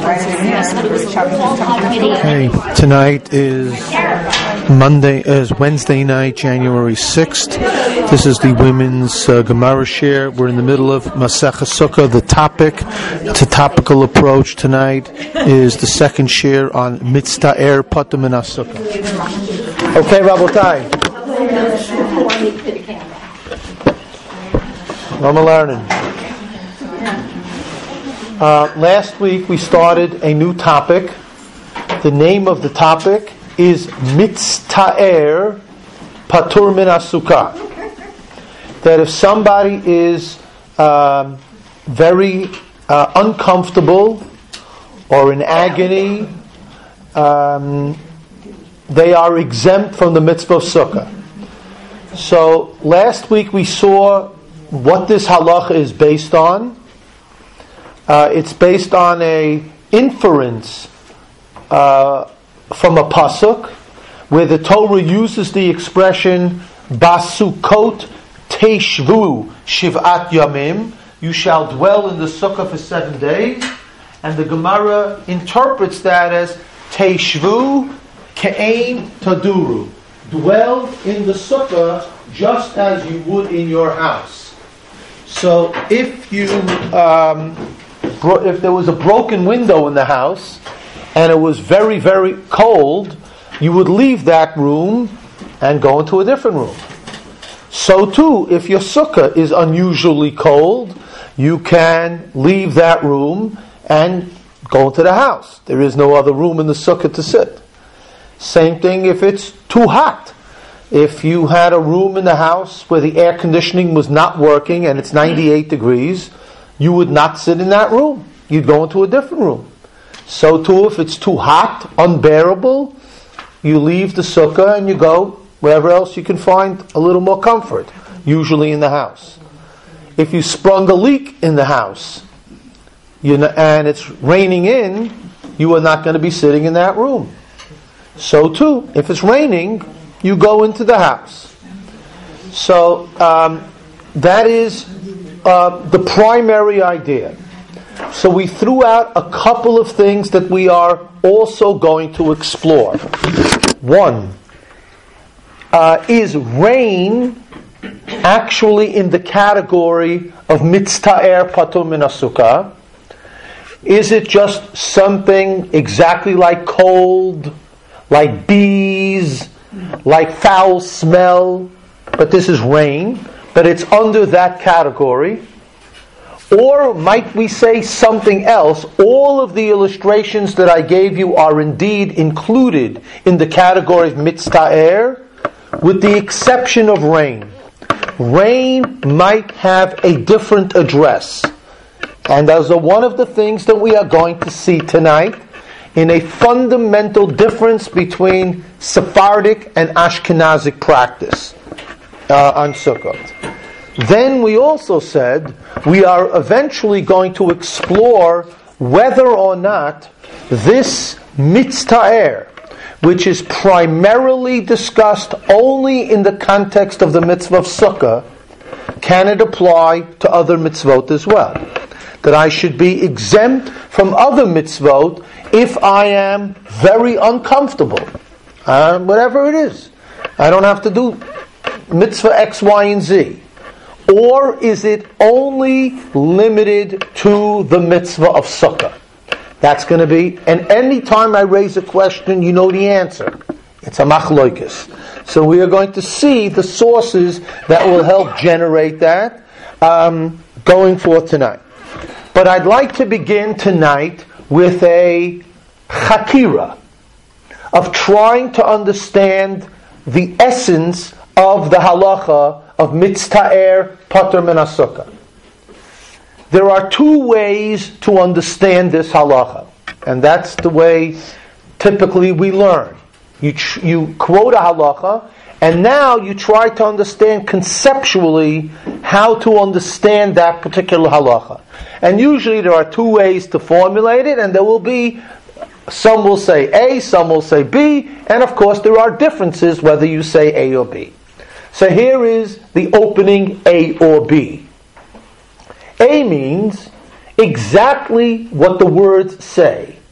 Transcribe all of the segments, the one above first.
Okay, tonight is Wednesday night, January 6th. This is the women's Gemara share. We're in the middle of Masechah Sukkah. The topic, it's a topical approach tonight, is the second share on Mitzta'er Patur Min HaSukkah. Okay, Rabotai. I'm learning. Last week we started a new topic. The name of the topic is Mitzta'er Patur Min HaSukkah. That if somebody is very uncomfortable or in agony, they are exempt from the mitzvah of sukkah. So last week we saw what this halacha is based on. It's based on a inference from a pasuk, where the Torah uses the expression Basukot Teishvu Shiv'at Yamim, you shall dwell in the sukkah for 7 days, and the Gemara interprets that as Teishvu Ke'ein Taduru, dwell in the sukkah just as you would in your house. So if there was a broken window in the house and it was very, very cold, you would leave that room and go into a different room. So too, if your sukkah is unusually cold, you can leave that room and go into the house. There is no other room in the sukkah to sit. Same thing if it's too hot. If you had a room in the house where the air conditioning was not working and it's 98 degrees, you would not sit in that room. You'd go into a different room. So too, if it's too hot, unbearable, you leave the sukkah and you go wherever else you can find a little more comfort, usually in the house. If you sprung a leak in the house, and it's raining in, you are not going to be sitting in that room. So too, if it's raining, you go into the house. So that is the primary idea. So we threw out a couple of things that we are also going to explore. One, is rain actually in the category of Mitzta'er Patur Min HaSukkah? Is it just something exactly like cold, like bees, like foul smell, but this is rain, but it's under that category? Or might we say something else? All of the illustrations that I gave you are indeed included in the category of Mitzta'er, with the exception of rain. Rain might have a different address. And those are one of the things that we are going to see tonight in a fundamental difference between Sephardic and Ashkenazic practice on Sukkot. Then we also said we are eventually going to explore whether or not this Mitzta'er, which is primarily discussed only in the context of the mitzvah of Sukkah, can it apply to other mitzvot as well? That I should be exempt from other mitzvot if I am very uncomfortable. Whatever it is. I don't have to do mitzvah X, Y, and Z. Or is it only limited to the mitzvah of Sukkah? That's going to be, and any time I raise a question, you know the answer. It's a machloikis. So we are going to see the sources that will help generate that going forth tonight. But I'd like to begin tonight with a chakira of trying to understand the essence of the halacha of Mitzta'er Patur Min HaSukkah. There are two ways to understand this halacha, and that's the way typically we learn. You quote a halacha, and now you try to understand conceptually how to understand that particular halacha. And usually there are two ways to formulate it, and there will be, some will say A, some will say B, and of course there are differences whether you say A or B. So here is the opening A or B. A means exactly what the words say.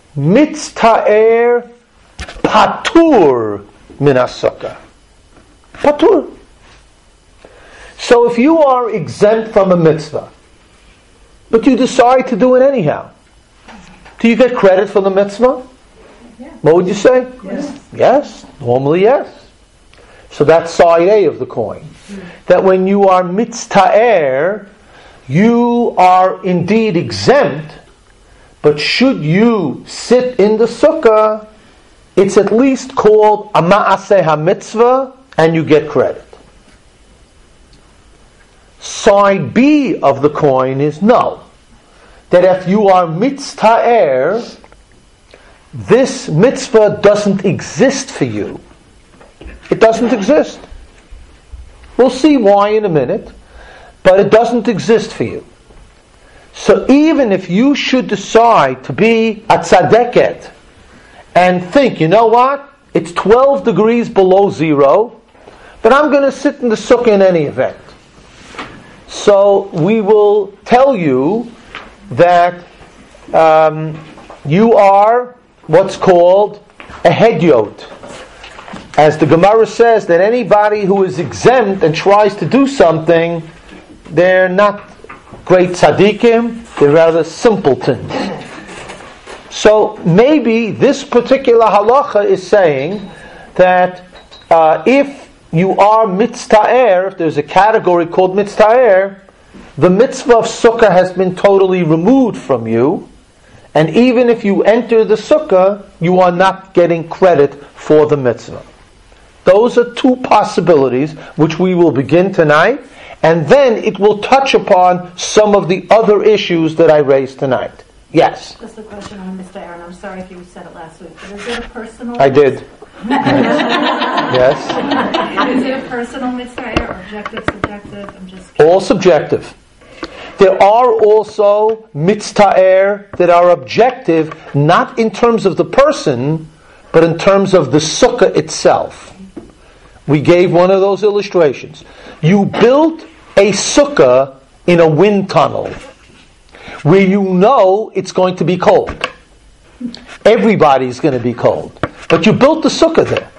mitzta'er patur min hasukkah. Patur. So if you are exempt from a mitzvah, but you decide to do it anyhow, do you get credit for the mitzvah? Yeah. What would you say? Yes. Yes. Normally, yes. So that's side A of the coin. That when you are mitzta'er, you are indeed exempt, but should you sit in the sukkah, it's at least called a ma'aseh ha-mitzvah, and you get credit. Side B of the coin is no. That if you are mitzta'er, this mitzvah doesn't exist for you. It doesn't exist. We'll see why in a minute, but it doesn't exist for you. So even if you should decide to be a tzadeket and think, you know what, it's 12 degrees below zero, but I'm going to sit in the sukkah in any event. So we will tell you that you are what's called a hedyot. As the Gemara says, that anybody who is exempt and tries to do something, they're not great tzaddikim, they're rather simpletons. So maybe this particular halacha is saying that if you are mitzta'er, if there's a category called mitzta'er, the mitzvah of sukkah has been totally removed from you, and even if you enter the sukkah, you are not getting credit for the mitzvah. Those are two possibilities which we will begin tonight, and then it will touch upon some of the other issues that I raised tonight. Yes? Just a question on Mr. Aaron. I'm sorry if you said it last week, but is it a personal... I did. Yes? Is it a personal Mr. or objective, subjective? I'm just curious. All subjective. There are also mitzta'er that are objective, not in terms of the person, but in terms of the sukkah itself. We gave one of those illustrations. You built a sukkah in a wind tunnel where you know it's going to be cold. Everybody's going to be cold. But you built the sukkah there.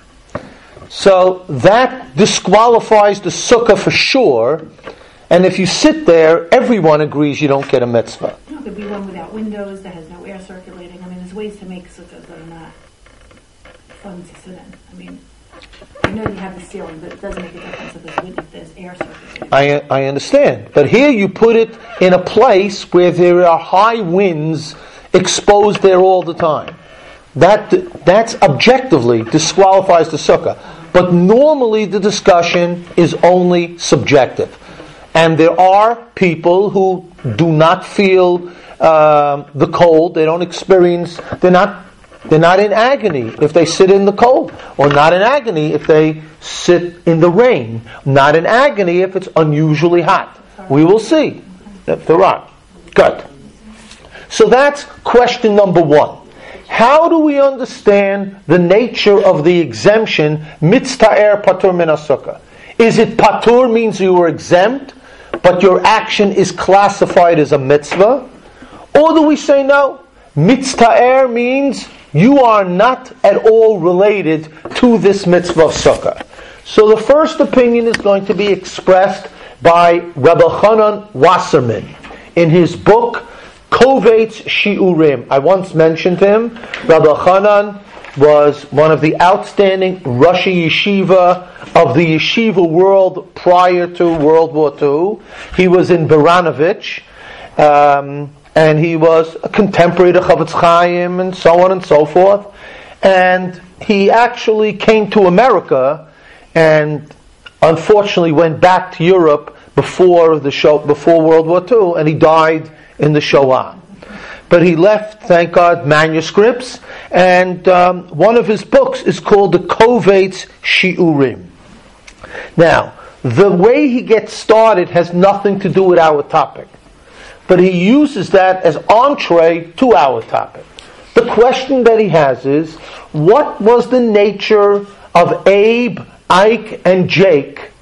So that disqualifies the sukkah for sure. And if you sit there, everyone agrees you don't get a mitzvah. It could be one without windows that has no air circulating. I mean, there's ways to make sukkahs that are not fun to sit in. I mean, I know you have the ceiling, but it does make a difference if there's air circulating. I understand. But here you put it in a place where there are high winds exposed there all the time. That's objectively disqualifies the sukkah. But normally the discussion is only subjective. And there are people who do not feel the cold. They don't experience. They're not in agony if they sit in the cold, or not in agony if they sit in the rain. Not in agony if it's unusually hot. We will see if there are. Good. So that's question number one. How do we understand the nature of the exemption mitzta'er patur min hasukkah? Is it patur means you were exempt, but your action is classified as a mitzvah? Or do we say no? Mitzta'er means you are not at all related to this mitzvah of sukkah. So the first opinion is going to be expressed by Rabbi Chanan Wasserman in his book Kovetz Shiurim. I once mentioned him. Rabbi Chanan was one of the outstanding Roshei Yeshiva of the yeshiva world prior to World War II. He was in Baranovich, and he was a contemporary to Chavetz Chaim, and so on and so forth. And he actually came to America, and unfortunately went back to Europe before World War II, and he died in the Shoah. But he left, thank God, manuscripts, and one of his books is called the Kovetz Shiurim. Now, the way he gets started has nothing to do with our topic, but he uses that as entree to our topic. The question that he has is, what was the nature of Abe, Ike, and Jake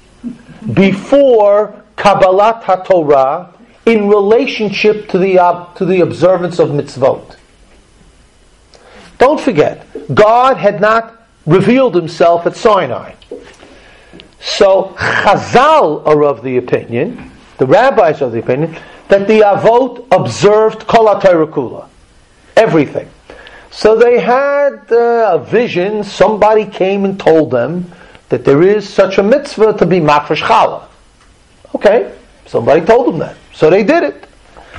before Kabbalat HaTorah in relationship to the observance of mitzvot? Don't forget, God had not revealed himself at Sinai. So Chazal are of the opinion, the rabbis are of the opinion, that the Avot observed Kol HaTorah Kula, everything. So they had a vision, somebody came and told them that there is such a mitzvah to be mafresh challah. Okay, somebody told them that. So they did it.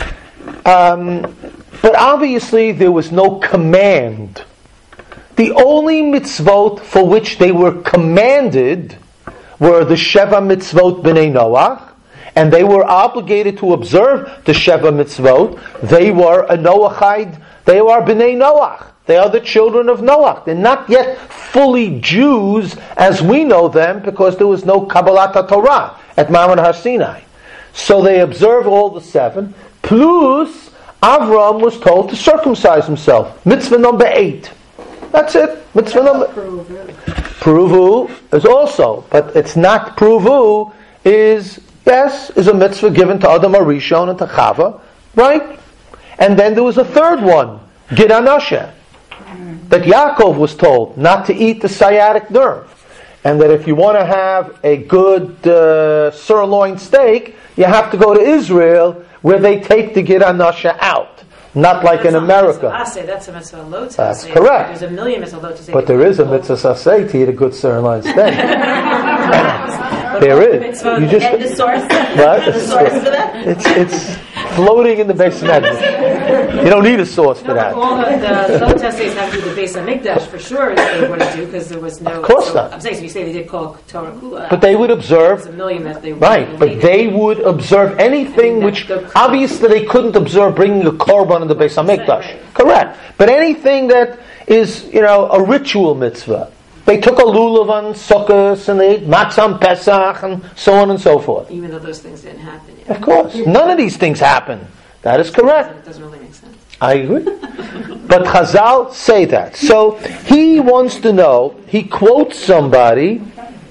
But obviously there was no command. The only mitzvot for which they were commanded were the Sheva mitzvot b'nei Noach, and they were obligated to observe the Sheva mitzvot. They were a Noachide, they are b'nei Noach. They are the children of Noach. They're not yet fully Jews as we know them because there was no Kabbalat HaTorah at Mount Har Sinai. So they observe all the 7, plus Avram was told to circumcise himself. Mitzvah number 8. That's it. Mitzvah number... Pruvu is also, but it's not Pruvu, is a mitzvah given to Adam HaRishon and to Chava, right? And then there was a third one, Gid Anashe, that Yaakov was told not to eat the sciatic nerve. And that if you want to have a good sirloin steak, you have to go to Israel where they take the Gid Anashe out. Not like in America. That's a mitzvah lot. That's correct. There's a million mitzvah lot to say. But there is a mitzvah saseh to eat a good sirloin steak. There is. You just and the source. What? The source for that. It's floating in the Beis Hamikdash. You don't need a sauce for that. All the lot essays have to do the Beis Hamikdash for sure. They wouldn't do because there was no. Of course not. I'm saying so. You say they did call Torah Kula. But they would observe. There's a million that they Right, but they would observe anything which obviously they couldn't observe bringing a korban in the Beis Hamikdash. Right. Correct. But anything that is, a ritual mitzvah. They took a lulav on Sukkot and they ate matzah on Pesach and so on and so forth. Even though those things didn't happen yet. Of course. None of these things happen. That is correct. It doesn't really make sense. I agree. But Chazal say that. So he wants to know, he quotes somebody,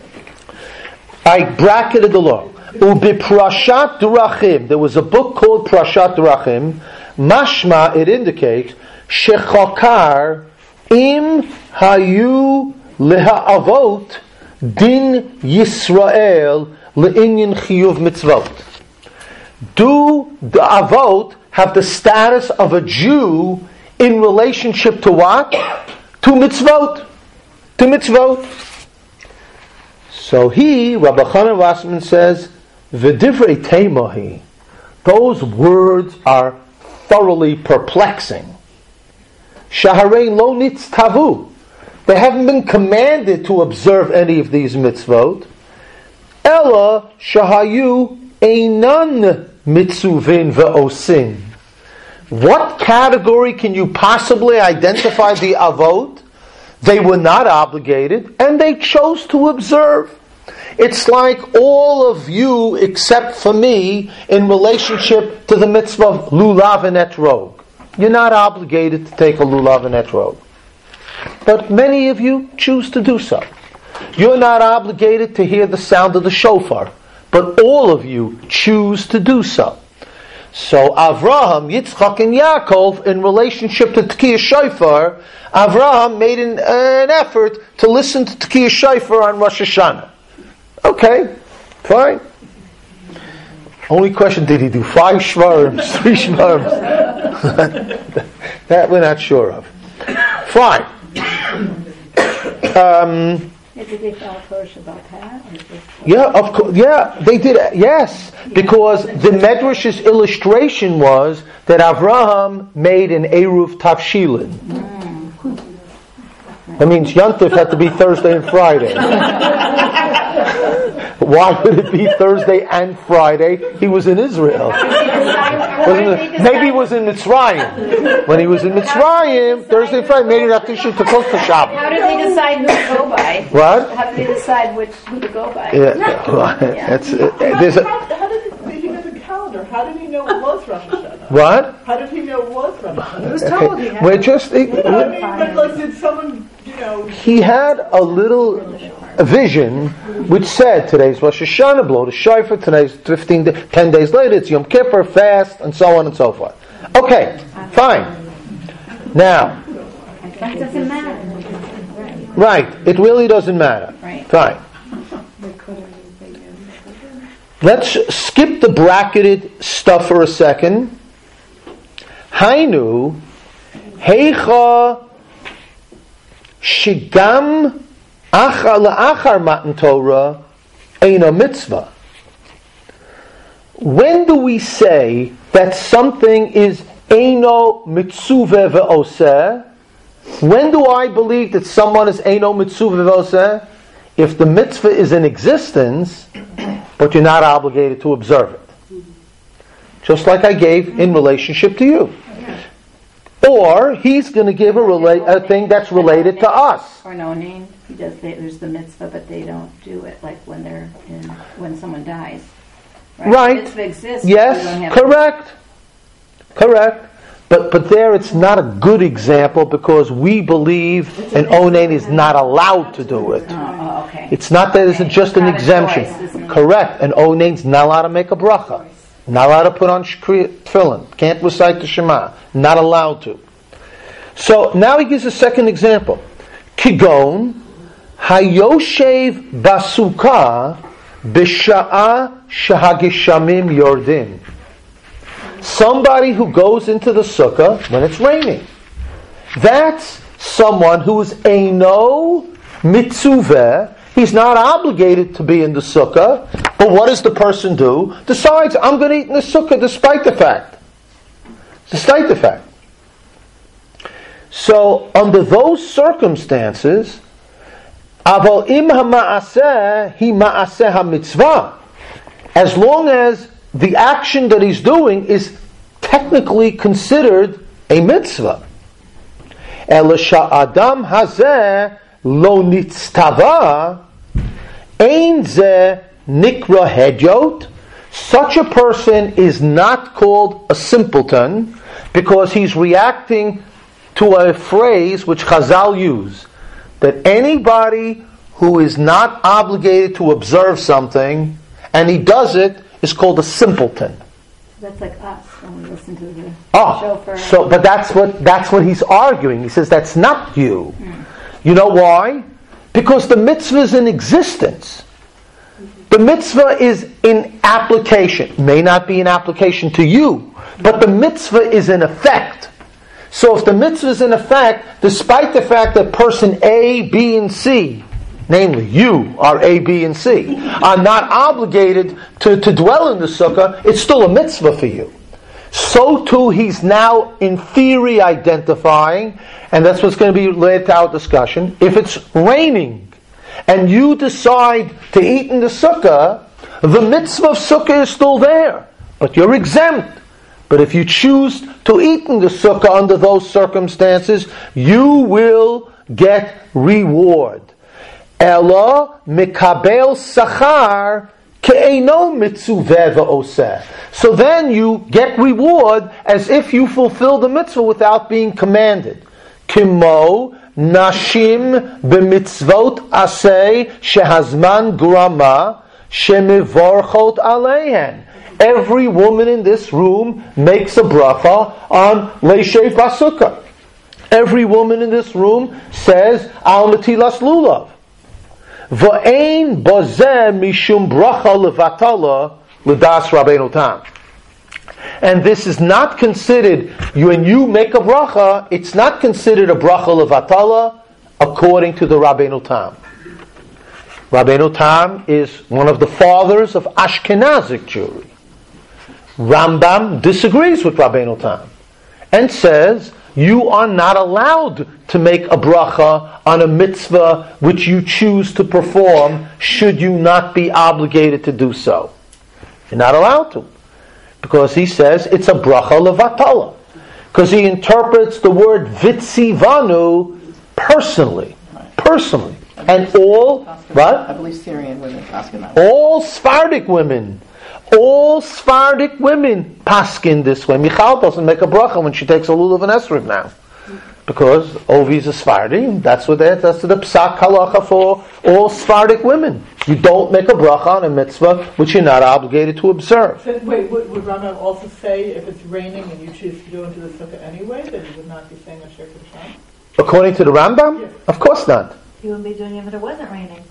I bracketed along. Ubi Prashat Durachim. There was a book called Prashat Durachim. Mashma, it indicates, Shechakar im hayu leha'avot din Yisrael le'inyan chiyuv mitzvot. Do the avot have the status of a Jew in relationship to what? To mitzvot. To mitzvot. So Rabbi Chanan Wasserman says, V'divrei teimahi. Those words are thoroughly perplexing. Shaharei lo nitztavu. They haven't been commanded to observe any of these mitzvot. Ella shahayu einan mitzuvin ve'osin. What category can you possibly identify the avot? They were not obligated, and they chose to observe. It's like all of you, except for me, in relationship to the mitzvah of lulav and etrog. You're not obligated to take a lulav and etrog. But many of you choose to do so. You're not obligated to hear the sound of the shofar, but all of you choose to do so. So Avraham, Yitzchak, and Yaakov, in relationship to Tekiyah Shofar, Avraham made an effort to listen to Tekiyah Shofar on Rosh Hashanah. Okay, fine. Only question, did he do 5 shvarim, 3 shvarim? That we're not sure of. Fine. Did they follow Torah Shabbat? Yeah, of course. Yeah, they did. Yes, because the Medrash's illustration was that Avraham made an Eruv Tavshilin. That means Yontif had to be Thursday and Friday. Why would it be Thursday and Friday? He was in Israel. Maybe he was in Mitzrayim. When he was in Mitzrayim, Thursday and Friday, maybe not to cook for Shabbat. How did they decide who to go by? What? How did they decide who to go by? Yeah, there's a, How did he know the calendar? How did he know it was Rosh Hashanah? what? How did he know it was Rosh Hashanah? He was told he had We're just. But like, did someone, He had a little vision which said today's Rosh Hashanah, blow the shofar, today's 10 days later, it's Yom Kippur, fast, and so on and so forth. Okay, fine. Now, But it doesn't matter. Right. Right. It really doesn't matter. Right. Fine. Let's skip the bracketed stuff for a second. Hainu heicha shigam achar la'achar matan Torah eina mitzvah. When do we say that something is eino mitzuveh ve'oseh? When do I believe that someone is eino mitzuveh ve'oseh? If the mitzvah is in existence, but you're not obligated to observe it. Just like I gave in relationship to you. Or he's going to give a thing that's related to us. Or no name. There's the mitzvah, but they don't do it like when someone dies. Right. The mitzvah exists. Yes, correct. Correct. But there it's not a good example because we believe an onain is not allowed to do it. Oh, okay. It's not that it's just an exemption. Correct. An onain's not allowed to make a bracha. Not allowed to put on tefillin. Can't recite the Shema. Not allowed to. So now he gives a second example. Kigon hayoshev basuka b'sha'a shahagishamim yordim. Somebody who goes into the sukkah when it's raining. That's someone who is eino mitzuveh. He's not obligated to be in the sukkah, but what does the person do? Decides, I'm going to eat in the sukkah despite the fact. Despite the fact. So, under those circumstances, aval im ha'ma'aseh hi ma'aseh ha'mitzvah. As long as the action that he's doing is technically considered a mitzvah. Elisha Adam hazeh lo nitztava ein ze nikra hedyot. Such a person is not called a simpleton because he's reacting to a phrase which Chazal use, that anybody who is not obligated to observe something and he does it is called a simpleton. That's like us when we listen to the shofar. But that's what he's arguing. He says that's not you. You know why? Because the mitzvah is in existence. The mitzvah is in application. It may not be in application to you, but the mitzvah is in effect. So if the mitzvah is in effect, despite the fact that person A, B, and C, namely you are A, B, and C, are not obligated to dwell in the sukkah, it's still a mitzvah for you. So too he's now in theory identifying, and that's what's going to be related to our discussion, if it's raining and you decide to eat in the sukkah, the mitzvah of sukkah is still there, but you're exempt. But if you choose to eat in the sukkah under those circumstances, you will get reward. Ela mikabel sachar ke'eino mitzuveh v'oseh. So then you get reward as if you fulfill the mitzvah without being commanded. Kimo nashim b'mitzvot aseh shehazman grama shemivorchot aleihen. Every woman in this room makes a bracha on leishei basukah. Every woman in this room says al matilas lulav. V'ein bozeh mishum bracha levatala l'das Rabbeinu Tam. And this is not considered, when you make a bracha, it's not considered a bracha levatala according to the Rabbeinu Tam. Rabbeinu Tam is one of the fathers of Ashkenazic Jewry. Rambam disagrees with Rabbeinu Tam and says you are not allowed to make a bracha on a mitzvah which you choose to perform should you not be obligated to do so. You're not allowed to. Because he says it's a bracha levatala. Because he interprets the word vitzivanu personally. Personally. And all, what? I believe Syrian women asking that. All Sephardic women paskin this way. Michal doesn't make a bracha when she takes a lulav and esrog now. Because Ovi is a Sephardi, that's the psak halacha for all Sephardic women. You don't make a bracha on a mitzvah which you're not obligated to observe. But wait, would Rambam also say if it's raining and you choose to go into the sukkah anyway, that you would not be saying a shir Shema? According to the Rambam? Yes. Of course not. You wouldn't be doing it if it wasn't raining.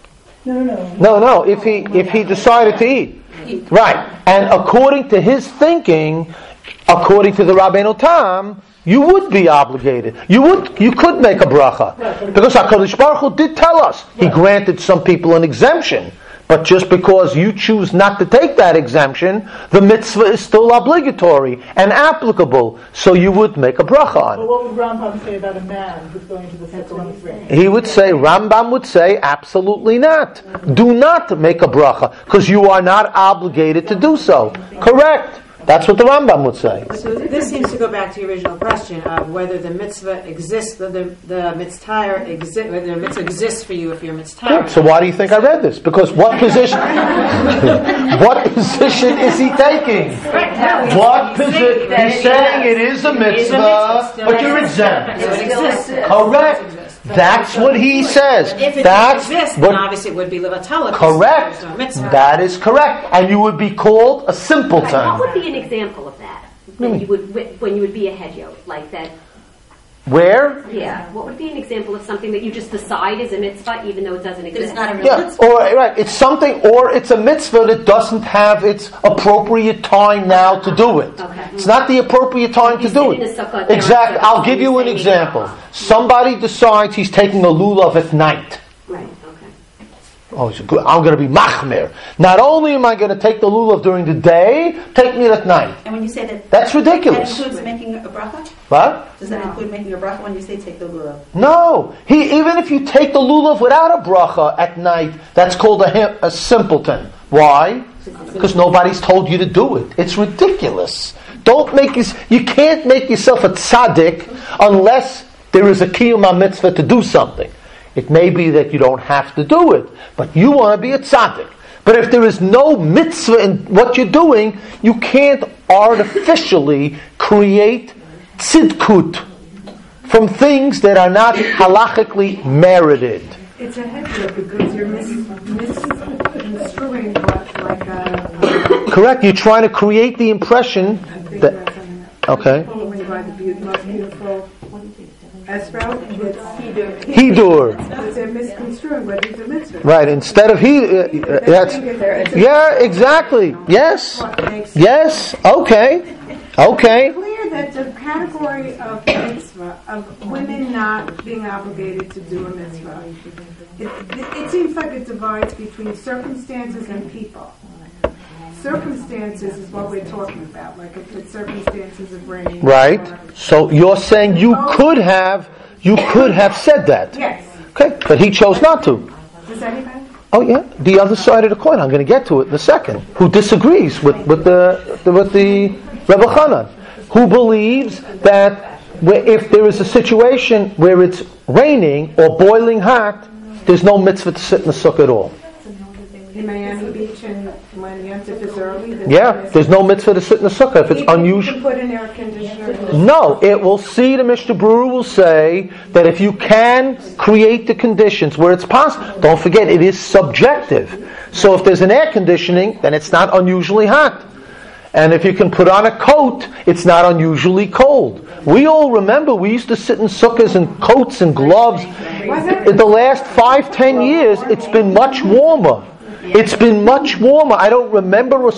No, if he decided to eat. Right. And according to his thinking, according to the Rabbeinu Tam, you would be obligated. You could make a bracha. Because HaKadosh Baruch Hu did tell us. He granted some people an exemption. But just because you choose not to take that exemption, the mitzvah is still obligatory and applicable. So you would make a bracha on But it. what would Rambam say about a man who's going to the sukkah when it's raining? He would say, Rambam would say, absolutely not. Do not make a bracha, because you are not obligated to do so. Correct. That's what the Rambam would say. So this seems to go back to the original question of whether the mitzvah exists, the mitzvah exists, whether the mitzvah exists for you if you're mitzvah. Good. So why do you think I read this? Because what position? What position is he taking? What position? He's saying it is a mitzvah, but you're exempt. So it exists. Correct. That's what he says. If it That's exists, what. then obviously it would be levatala. Correct. There's no mitzvah. That is correct, and you would be called a simpleton. What would be an example of that? When you would be a hedyot, like that? Where? Yeah. What would be an example of something that you just decide is a mitzvah, even though it doesn't exist? It's not a real Yeah, mitzvah. or right, it's something, or it's a mitzvah that doesn't have its appropriate time now to do it. Okay. It's not the appropriate time You to do sit in it. a sukkah, there are Exactly. sukkahs, I'll give you an saying- example. Somebody decides he's taking a lulav at night. Right. Okay. Oh, it's good. I'm going to be machmir. Not only am I going to take the lulav during the day, take me at night. And when you say that, That's that ridiculous. includes making a bracha? What? Does that include making a bracha when you say take the lulav? No. Even if you take the lulav without a bracha at night, that's called a simpleton. Why? Because nobody's told you to do it. It's ridiculous. You can't make yourself a tzaddik unless there is a kiyum mitzvah to do something. It may be that you don't have to do it, but you want to be a tzaddik. But if there is no mitzvah in what you're doing, you can't artificially create tzidkut from things that are not halachically merited. It's a headshot because you're misconstruing what, like a... Correct. You're trying to create the impression that... Okay. Following by the most beautiful Esrao, it's Hidur. But they're misconstruing what is a mitzvah. Right. Instead of that's... Yeah, exactly. Yes. Yes. Okay. Okay. It's clear that the category of mitzvah, of women not being obligated to do a mitzvah, it seems like it divides between circumstances and people. Circumstances is what we're talking about, like if it's circumstances of rain. Right. So you're saying you could have said that. Yes. Okay. But he chose not to. Does anybody? Oh yeah. The other side of the coin. I'm going to get to it in a second. Who disagrees with the Rebbe Chanan, who believes that if there is a situation where it's raining or boiling hot, there's no mitzvah to sit in the sukkah at all. In Miami Beach and when Yom Tov is early? There's no mitzvah to sit in the sukkah if it's unusual. You can put an air conditioner. No, it will see, the Mishnah Brewer will say that if you can create the conditions where it's possible, don't forget it is subjective. So if there's an air conditioning, then it's not unusually hot. And if you can put on a coat, it's not unusually cold. We all remember we used to sit in sukkahs in coats and gloves. In the last 5-10 years, it's been much warmer. It's been much warmer. I don't remember a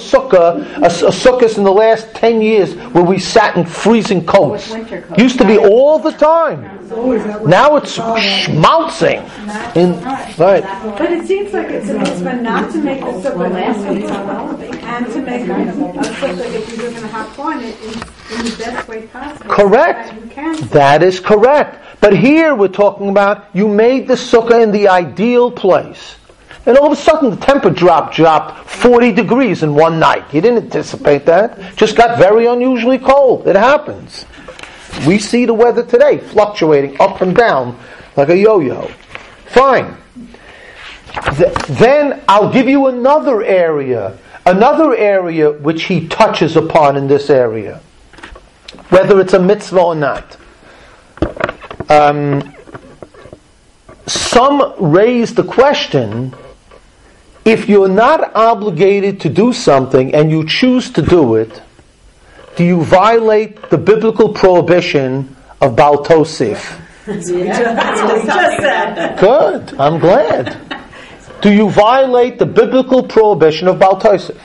sukkahs in the last 10 years where we sat in freezing coats. Used to be all the time. Now it's schmaltzing. Right. But it seems like it's a mitzvah not to make a sukkah and to make a sukkah if you live in a hot climate in the best way possible. Correct. So that you can. That is correct. But here we're talking about you made the sukkah in the ideal place. And all of a sudden the temperature dropped 40 degrees in one night. You didn't anticipate that. Just got very unusually cold. It happens. We see the weather today fluctuating up and down like a yo-yo. Fine. Then I'll give you another area which he touches upon in this area. Whether it's a mitzvah or not. Some raise the question, if you're not obligated to do something and you choose to do it, do you violate the biblical prohibition of Baal Tosif? That's what we just said. Good. I'm glad. Do you violate the biblical prohibition of Baal Tosef?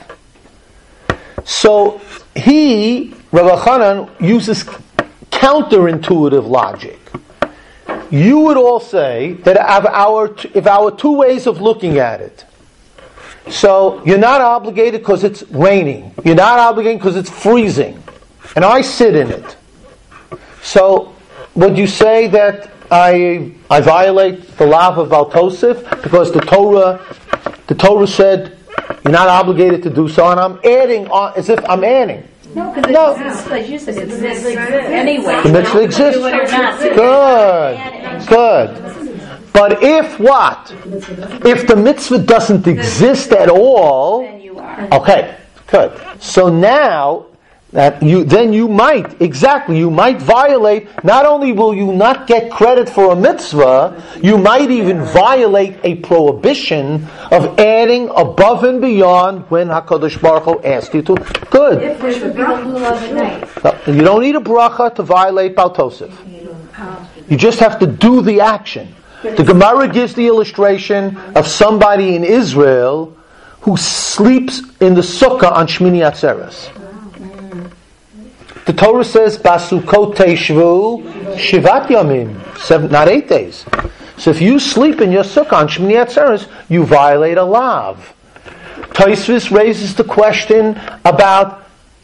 So Rabbi Chanan uses counterintuitive logic. You would all say that if our two ways of looking at it, so you're not obligated because it's raining, you're not obligated because it's freezing, and I sit in it. So would you say that I violate the law of Baal Tosef because the Torah said you're not obligated to do so, and I'm adding on as if I'm adding. No, because it's like you said, it exists anyway. The mitzvah exists. Do it or not. Good. But if what? If the mitzvah doesn't exist at all, Then you are. okay, good. So now that you might violate. Not only will you not get credit for a mitzvah, you might even violate a prohibition of adding above and beyond when Hakadosh Baruch Hu asked you to. Good. If there's a lulav at night. You don't need a bracha to violate Baal Tosef. You just have to do the action. The Gemara gives the illustration of somebody in Israel who sleeps in the sukkah on Shmini Atzeres. The Torah says, "Basukot teishvu shivat yamim," not 8 days. So if you sleep in your sukkah on Shmini Atzeres, you violate a lav. Tosfos raises the question about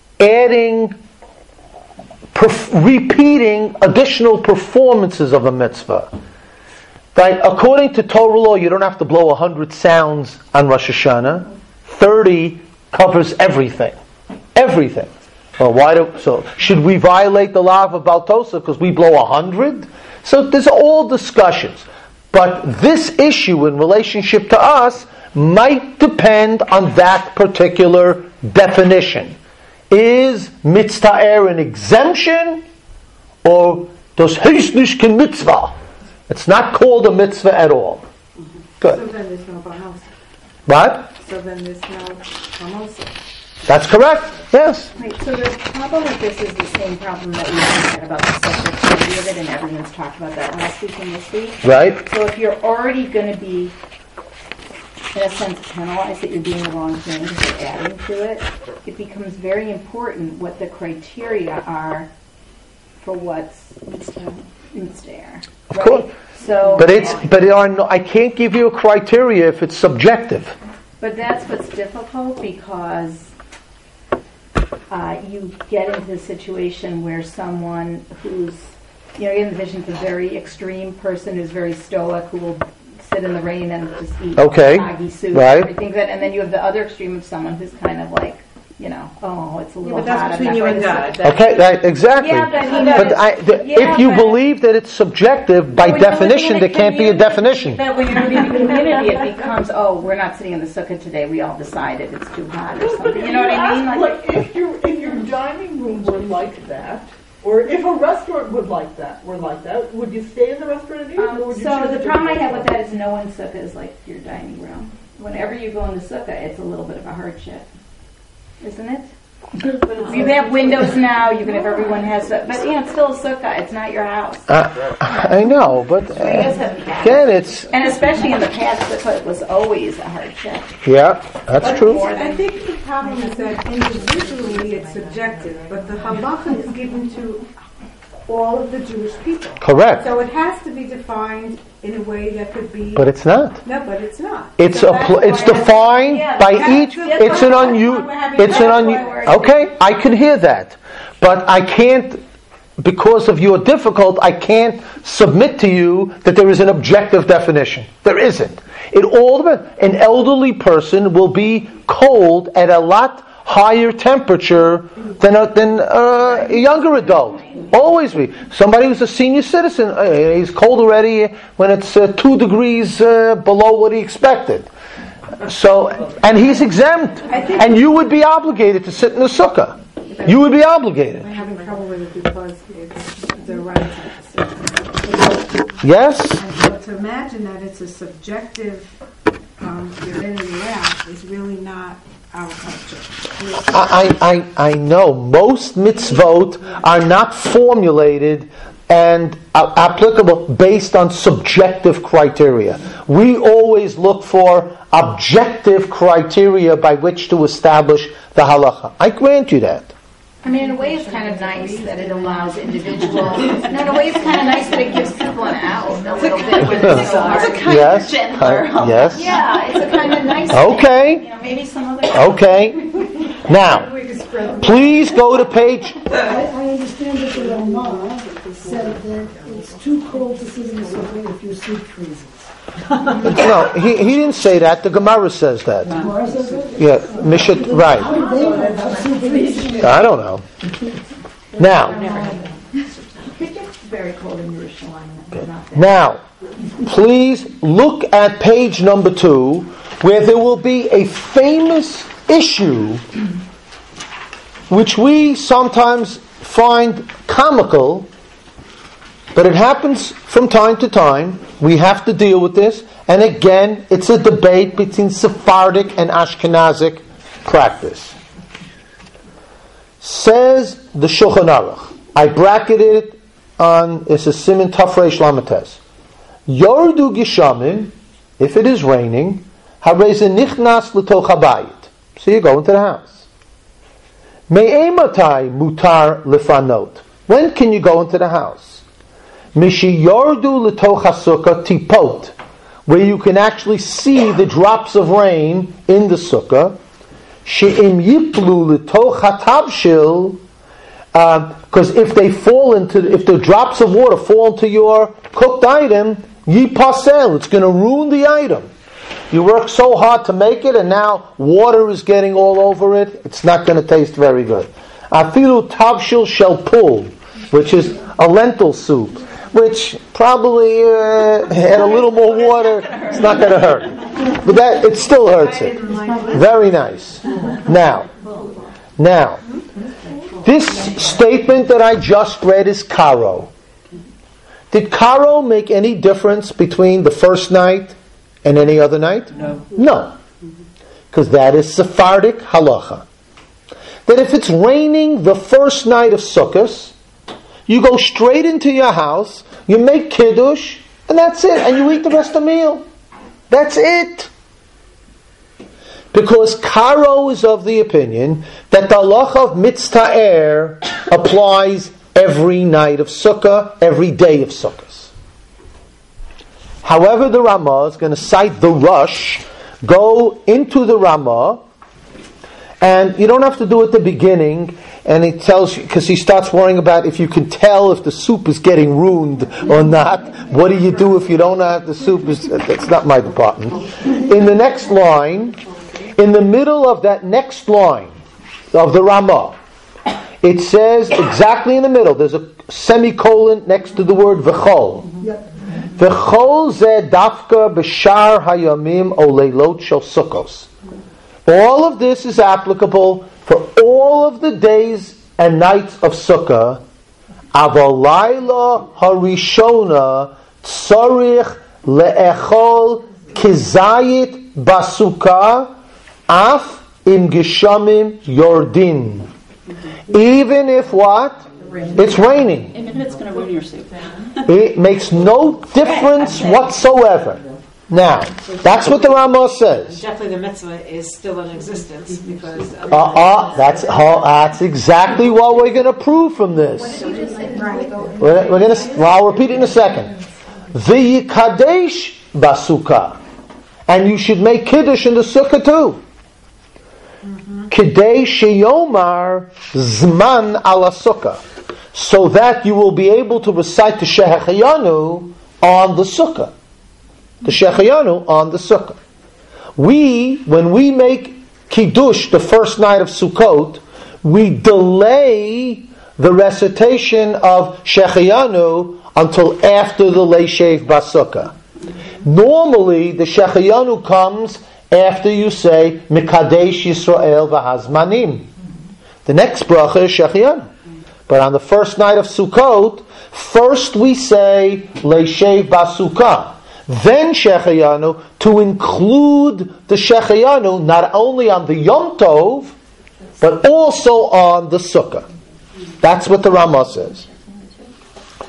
repeating additional performances of a mitzvah. Right? According to Torah law, you don't have to blow 100 sounds on Rosh Hashanah. 30 covers everything. Everything. Well, so should we violate the law of Baal Tosef because we blow 100? So there's all discussions. But this issue in relationship to us might depend on that particular definition. Is mitzvah an exemption, or does heißt nicht kein mitzvah? It's not called a mitzvah at all. Good. So then there's no Bahamosa. What? So then there's no Bahamosa. That's correct. Yes. Right, so the problem with this is the same problem that we had about the subjectivity of it, and everyone's talked about that last week and this week. Right. So if you're already going to be, in a sense, penalized that you're doing the wrong thing because you're adding to it, it becomes very important what the criteria are for what's mitzvah. Of course. So, I can't give you a criteria if it's subjective. but that's what's difficult because you get into a situation where someone who's, you envision a very extreme person who's very stoic who will sit in the rain and just eat soggy soup right. and everything. And then you have the other extreme of someone who's kind of like, it's a little but that's hot. between you and God. Okay, exactly. Yeah, but if you believe that it's subjective, by definition, there can't be a definition. But when you're in a community, it becomes, we're not sitting in the sukkah today. We all decided it's too hot or something. You know what I mean? Like if your dining room were like that, or if a restaurant were like that, would you stay in the restaurant and eat? Or would you So choose the a problem I different have with that is no one's sukkah is like your dining room. Whenever you go in the sukkah, it's a little bit of a hardship. Isn't it? You have windows now, you can have everyone has but it's still a sukkah, it's not your house. I know, but again, it's... And especially in the past, sukkah was always a hardship. Yeah, that's true. I think the problem is that individually it's subjective, but the halacha is given to all of the Jewish people. Correct. So it has to be defined in a way that could be... But it's not. No, but it's not. It's defined by each... Okay, I can hear that. But I can't, because of your difficult, I can't submit to you that there is an objective definition. There isn't. An elderly person will be cold at a lot higher temperature than a younger adult. Always be. Somebody who's a senior citizen, he's cold already when it's 2 degrees below what he expected. So, and he's exempt. And you would be obligated to sit in the sukkah. You would be obligated. I'm having trouble with it because it's the right decision. Yes? But to imagine that it's a subjective, you're in and you're out, is really not our culture. I know most mitzvot are not formulated and applicable based on subjective criteria. We always look for objective criteria by which to establish the halacha. I grant you that. I mean, in a way, it's kind of nice that it allows individuals. No, in a way, it's kind of nice that it gives people an out a little bit when it's so hard. It's a kind of gentler. Yes. Yeah, it's a kind of nice. Okay. Thing. You know, maybe some other. Okay. Now, please go to page. I understand that the Rama said that it's too cold to sit in the sofa if your soup freezes. No, he didn't say that. The Gemara says that. Gemara says it? Yeah, Mishat, right. How did they know about soup freezing? I don't know. Now, It's very cold in Yerushalayim. now, please look at page number 2, where there will be a famous issue which we sometimes find comical, but it happens from time to time. We have to deal with this, and again, it's a debate between Sephardic and Ashkenazic practice. Says the Shulchan Aruch, I bracketed it on, it's a Siman Tafresh Lamates. Yordu Gishamin, if it is raining, Hareze Nichnas L'toch Habayit. So you go into the house. Me'ematai mutar lefanot. When can you go into the house? Mishi yordu l'toch hasukah tipot, where you can actually see the drops of rain in the sukkah. She'im yiplu l'toch hatavshil, because if the drops of water fall into your cooked item, yipasel, it's going to ruin the item. You work so hard to make it, and now water is getting all over it. It's not going to taste very good. Afilu tavshil shel pul, which is a lentil soup, which probably had a little more water. It's not going to hurt, but that it still hurts it. Very nice. Now, this statement that I just read is karo. Did karo make any difference between the first night and any other night? No. Because that is Sephardic halacha. That if it's raining the first night of Sukkot, you go straight into your house, you make kiddush, and that's it. And you eat the rest of the meal. That's it. Because Karo is of the opinion that the halacha of mitzta'er applies every night of Sukkah, every day of Sukkot. However, the Ramah is going to cite the Rush. Go into the Ramah, and you don't have to do it at the beginning. And he tells you, because he starts worrying about if you can tell if the soup is getting ruined or not. What do you do if you don't know if the soup is? That's not my department. In the next line, in the middle of that next line of the Ramah, it says exactly in the middle. There's a semicolon next to the word v'chol. Yep. V'chol zeh dafka b'shar hayamim o leilot shel sukkos. All of this is applicable for all of the days and nights of Sukkah. Aval laila harishona tzarich le'echol kizayit basukah af im geshamim yordin. Even if what? It's raining. Even if it's going to ruin your soup. It makes no difference whatsoever. Now, that's what the Ramah says. Definitely the mitzvah is still in existence because... That's exactly what we're going to prove from this. I'll repeat it in a second. V'yikadesh basukah. And you should make kiddush in the sukkah too. Kidei sheyomar zman ala sukkah. So that you will be able to recite the Shehecheyanu on the sukkah. The Shehecheyanu on the sukkah. When we make Kiddush the first night of Sukkot, we delay the recitation of Shehecheyanu until after the Leishev Basukah. Normally, the Shehecheyanu comes after you say Mikadesh Yisrael v'Hazmanim. The next bracha is Shehecheyanu. But on the first night of Sukkot, first we say Leishev Basukah. Then Shehecheyanu, to include the Shehecheyanu not only on the Yom Tov, but also on the Sukkah. That's what the Ramah says.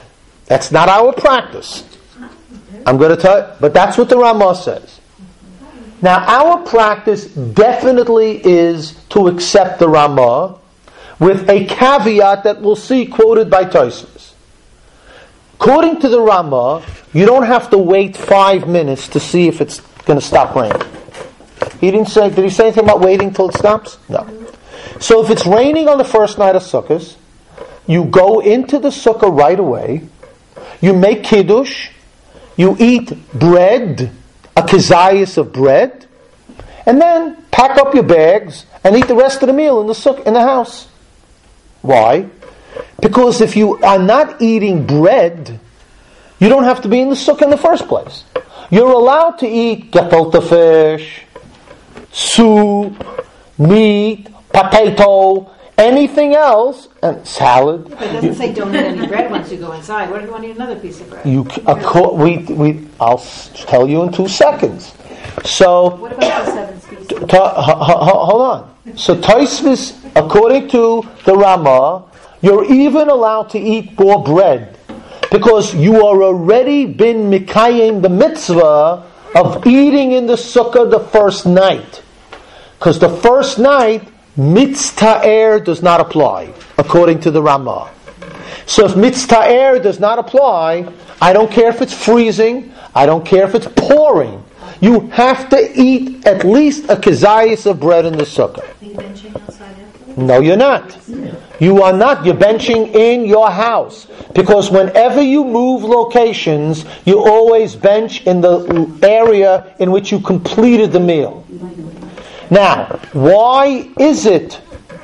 That's not our practice. I'm going to tell you, but that's what the Ramah says. Now, our practice definitely is to accept the Ramah with a caveat that we'll see quoted by Tosfos. According to the Ramah, you don't have to wait 5 minutes to see if it's going to stop raining. Did he say anything about waiting till it stops? No. So if it's raining on the first night of Sukkot, you go into the sukkah right away, you make kiddush, you eat bread, a kazayas of bread, and then pack up your bags and eat the rest of the meal in the house. Why? Because if you are not eating bread, you don't have to be in the sukkah in the first place. You're allowed to eat gefilte fish, soup, meat, potato, anything else, and salad. But it doesn't say don't eat any bread once you go inside. What if you want to eat another piece of bread? I'll tell you in 2 seconds. So, What about the 7 species? hold on. So Tosfos, according to the Ramah, you're even allowed to eat more bread because you are already been mikayim the mitzvah of eating in the sukkah the first night. Because the first night, mitzta'er does not apply, according to the Ramah. So if mitzta'er does not apply, I don't care if it's freezing, I don't care if it's pouring. You have to eat at least a kazayas of bread in the sukkah. Are you benching outside afterwards? No, you're not. You are not. You're benching in your house. Because whenever you move locations, you always bench in the area in which you completed the meal. Now, why is it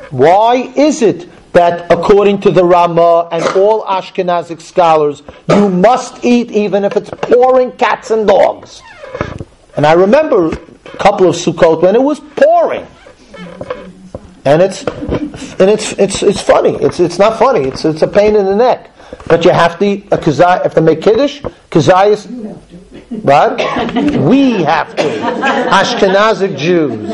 that according to the Ramah and all Ashkenazic scholars, you must eat even if it's pouring cats and dogs? And I remember a couple of Sukkot when it was pouring. And it's funny. It's not funny. It's a pain in the neck. But you have to eat a kazayas. If they make kiddush, kazayas. What? We have to. Ashkenazic Jews.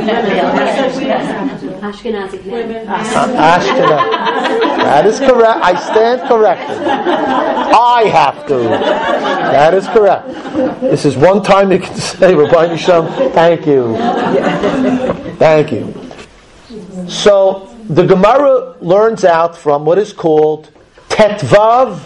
Ashkenazic men. Ashkenazic. That is correct. I stand corrected. I have to. That is correct. This is one time you can say, Rabbi Nisham, thank you. Thank you. So, the Gemara learns out from what is called Tetvav,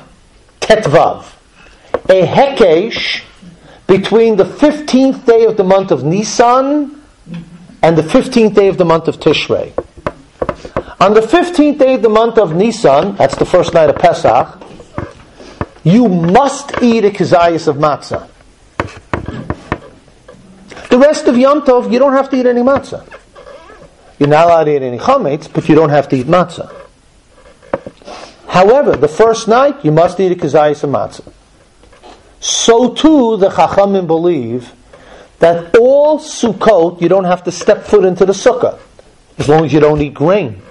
a hekesh between the 15th day of the month of Nisan and the 15th day of the month of Tishrei. On the 15th day of the month of Nisan, that's the first night of Pesach, you must eat a kazayas of matzah. The rest of Yom Tov, you don't have to eat any matzah. You're not allowed to eat any chametz, but you don't have to eat matzah. However, the first night, you must eat a kazayas of matzah. So too, the Chachamim believe that all Sukkot, you don't have to step foot into the sukkah, as long as you don't eat grain.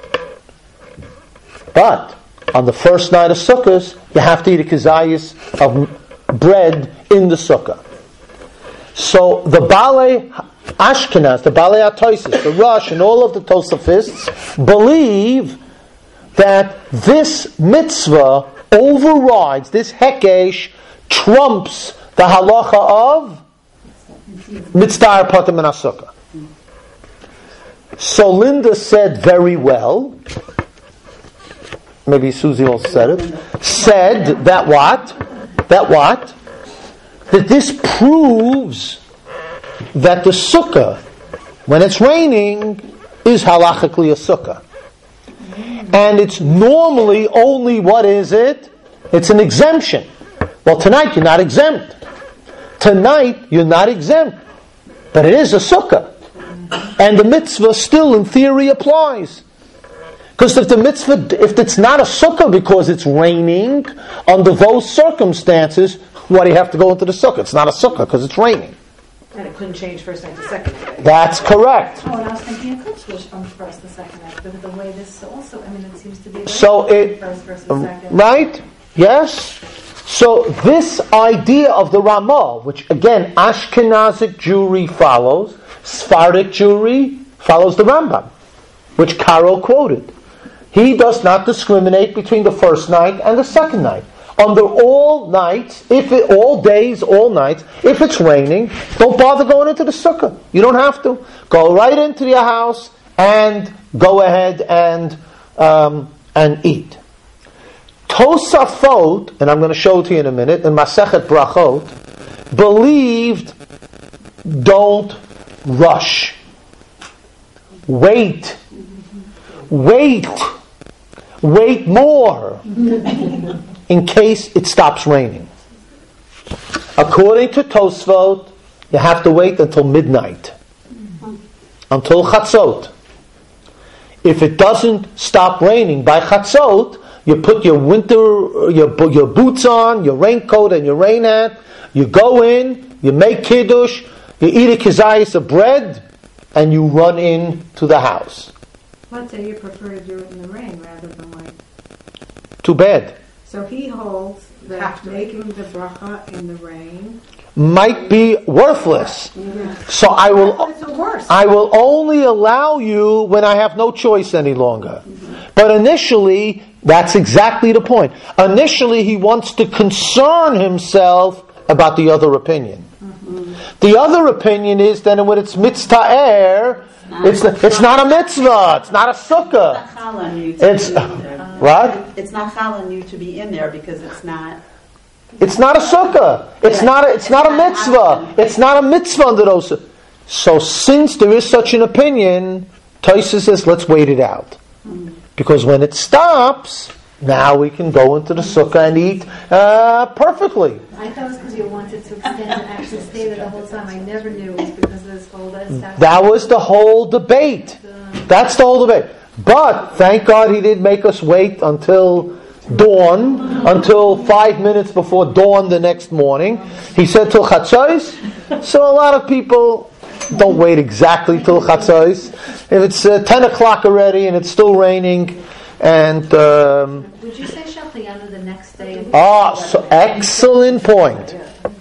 But, on the first night of Sukkot, you have to eat a kazayas of bread in the sukkah. So, the Balei Ashkenaz, the Balei HaTosfos, the Rosh, and all of the Tosafists believe that this mitzvah overrides, this hekesh trumps the halacha of mitzvah patim and asukah. So Linda said very well, maybe Susie also said it, said that what? That this proves that the sukkah, when it's raining, is halachically a sukkah. And it's normally only, what is it? It's an exemption. Well, tonight you're not exempt. Tonight you're not exempt. But it is a sukkah. And the mitzvah still, in theory, applies. Because if it's not a sukkah because it's raining, under those circumstances, why do you have to go into the sukkah? It's not a sukkah because it's raining. And it couldn't change first night to second night. That's correct. Oh, and I was thinking it could switch from first to second night, but the way this also, I mean, it seems to be So first versus second. Right? Yes? So this idea of the Ramah, which again Ashkenazic Jewry follows, Sephardic Jewry follows the Rambam, which Karo quoted. He does not discriminate between the first night and the second night. under all nights, all days, all nights, if it's raining, don't bother going into the sukkah. You don't have to. Go right into your house and go ahead and eat. Tosafot, and I'm going to show it to you in a minute, in Masechet Brachot, believed don't rush. Wait more in case it stops raining. According to Tosfot, you have to wait until midnight, until Chatzot. If it doesn't stop raining by Chatzot, you put your your boots on, your raincoat and your rain hat, you go in, you make kiddush, you eat a kizayis of bread, and you run into the house. Let's say you prefer to do it in the rain rather than wait. Too bad. So he holds that making the bracha in the rain might be worthless. So I will only allow you when I have no choice any longer. But initially, that's exactly the point. Initially, he wants to concern himself about the other opinion. The other opinion is that when it's mitzta'er, it's not a mitzvah, it's not a sukkah. It's what? It's not chal on you to be in there because it's not. It's not a sukkah. It's not a mitzvah. It's not a mitzvah under those. So since there is such an opinion, Tosfos says, let's wait it out. Because when it stops, now we can go into the sukkah and eat perfectly. I thought it was because you wanted to extend and actually stay there the whole time. I never knew it was because of this whole That was the whole debate. That's the whole debate. But thank God he didn't make us wait until dawn, until 5 minutes before dawn the next morning. He said till chatzos. So a lot of people don't wait exactly till chatzos. If it's 10 o'clock already and it's still raining, and would you say Shachayanu the next day? So excellent point.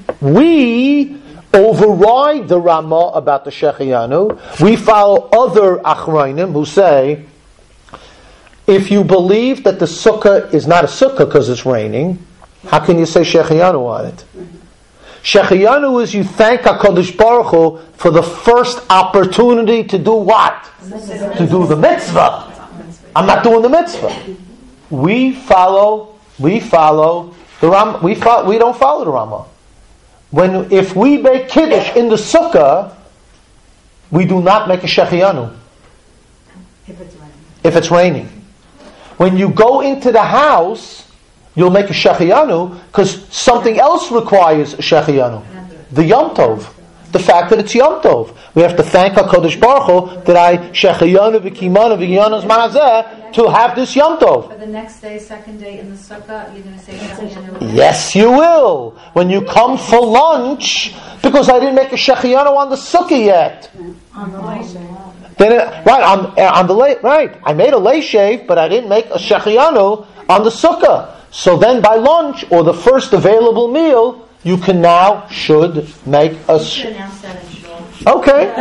We override the Ramah about the Shechayanu. We follow other Achrayim who say, if you believe that the sukkah is not a sukkah because it's raining, how can you say Shechayanu on it? Shechayanu is you thank HaKadosh Baruch Hu for the first opportunity to do what? To do the mitzvah. I'm not doing the mitzvah. We follow the Ramah. We don't follow the Ramah. If we make kiddush in the sukkah, we do not make a shechiyanu. If it's raining. When you go into the house, you'll make a shechiyanu because something else requires a shechiyanu. The Yom Tov. The fact that it's Yom Tov. We have to thank HaKadosh Baruch Hu that I shechiyanu v'kimanu v'yanas manazeh to have this Yom Tov. For the next day, second day in the sukkah, you're going to say shechiyanu? Yes, you will. When you come for lunch, because I didn't make a shechiyanu on the sukkah yet. on the lay shave. Right. I made a lay shave, but I didn't make a shechiyanu on the sukkah. So then by lunch, or the first available meal, you can should make a... Okay.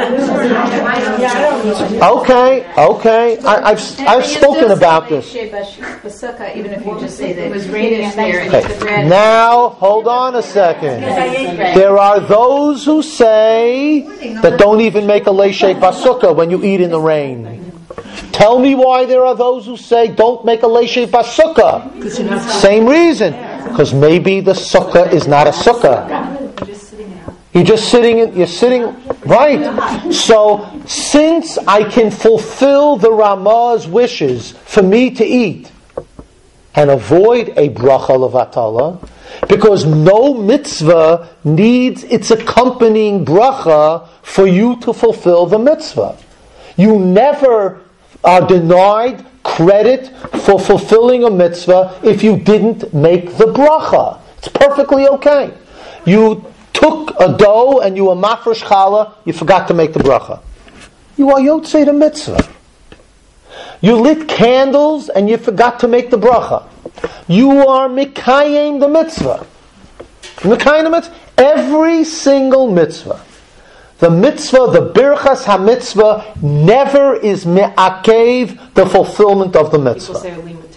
I've spoken about this. Even if you just say that it was raining there. Okay. Now, hold on a second. There are those who say that don't even make a leishek basukah when you eat in the rain. Tell me why there are those who say don't make a leishek basukah. Same reason. Because maybe the sukkah is not a sukkah. You're sitting, right. So, since I can fulfill the Ramah's wishes for me to eat and avoid a bracha levatala, because no mitzvah needs its accompanying bracha for you to fulfill the mitzvah. You never are denied credit for fulfilling a mitzvah if you didn't make the bracha. It's perfectly okay. You took a dough and you were mafresh challah, you forgot to make the bracha. You are yotzei the mitzvah. You lit candles and you forgot to make the bracha. You are mikayim the mitzvah. Mikayim the mitzvah. Every single mitzvah. The mitzvah, the birchas ha-mitzvah, never is me'akev the fulfillment of the mitzvah. People say a limud Torah though.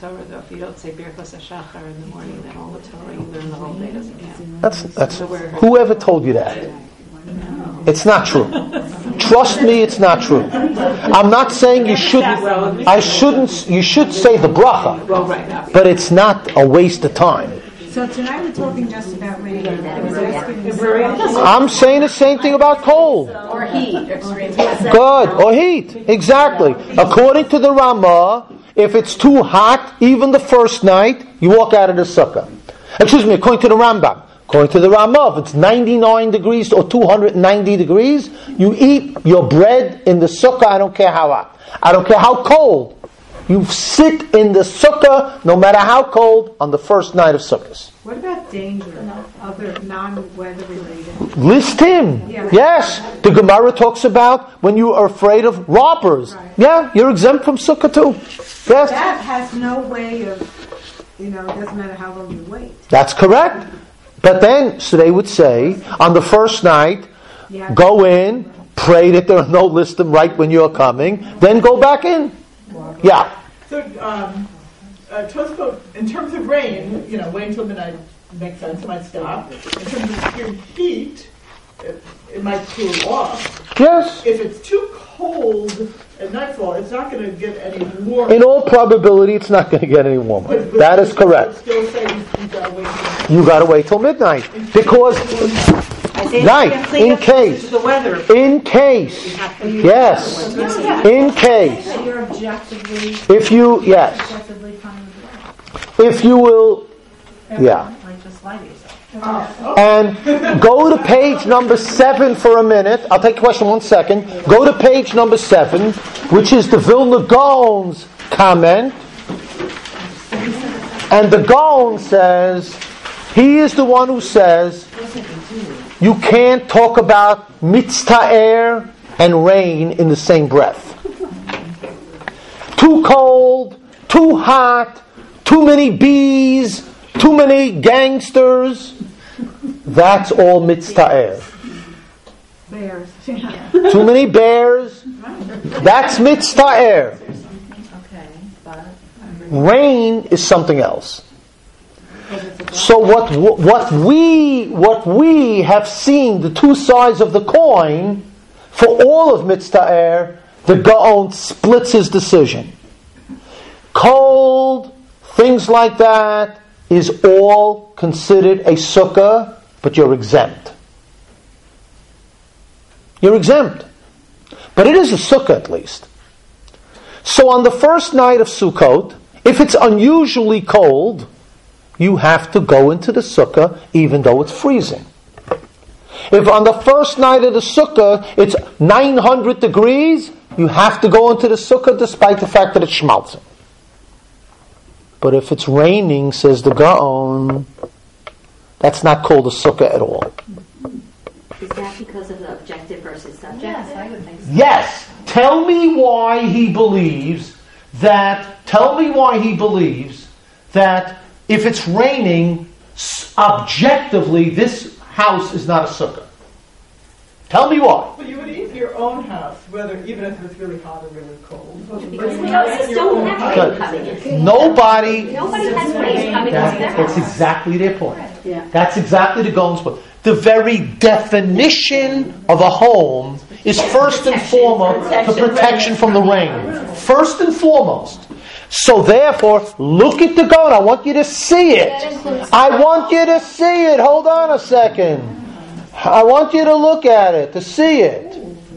if you don't say Birchos HaShachar in the morning, then all the Torah you learn the whole day doesn't count. That's whoever told you that. It's not true. Trust me, it's not true. I'm not saying you shouldn't. You should say the bracha, but it's not a waste of time. So tonight we're talking just about rain. I'm saying the same thing about cold. Or heat. Good, or heat. Exactly. According to the Ramah, if it's too hot, even the first night, you walk out of the sukkah. Excuse me, according to the Rambam. According to the Ramah, if it's 99 degrees or 290 degrees, you eat your bread in the sukkah, I don't care how hot. I don't care how cold. You sit in the sukkah, no matter how cold, on the first night of sukkahs. What about danger? Other non-weather related? List him. Yeah. Yes. The Gemara talks about when you are afraid of robbers. Right. Yeah, you're exempt from sukkah too. Yes. That has no way of, it doesn't matter how long you wait. That's correct. But then, so they would say, on the first night, go in, pray that there are no listim right when you're coming, then go back in. Yeah. So, Tosfot, in terms of rain, wait until midnight makes sense, it might stop. In terms of extreme heat, it might cool off. Yes. If it's too cold at nightfall, it's not going to get any warmer. In all probability, it's not going to get any warmer. That is correct. Still say You got to wait till midnight. Because, right, in case. Yes. In case. You're objectively If you will, yeah. like just lie to yourself. And go to page number 7 for a minute. I'll take a question 1 second. Go to page number 7, which is the Vilna Gaon's comment. And the Gaon says, he is the one who says, you can't talk about mitzta'er and rain in the same breath. Too cold, too hot, too many bees, too many gangsters. That's all mitzta'er. Bears. Too many bears. That's mitzta'er. Rain is something else. So what we have seen, the two sides of the coin, for all of mitzta'er, the Gaon splits his decision. Cold, things like that, is all considered a sukkah, but you're exempt. You're exempt. But it is a sukkah at least. So on the first night of Sukkot, if it's unusually cold, you have to go into the sukkah even though it's freezing. If on the first night of the sukkah it's 900 degrees, you have to go into the sukkah despite the fact that it's schmaltzing. But if it's raining, says the Gaon, that's not called a sukkah at all. Is that because of the objective versus subjective? Yes, I would think so. Yes. Tell me why he believes that if it's raining, objectively, this house is not a sukkah. Tell me why. Well, you would eat your own house, even if it's really hot or really cold. Because we houses don't have rain coming in. Nobody has rain coming into their house. That's exactly their point. Yeah. That's exactly the Gaon's point. The very definition of a home is first and foremost the protection from the rain. First and foremost. So therefore, look at the Gaon. I want you to see it. I want you to see it. Hold on a second. I want you to look at it, to see it.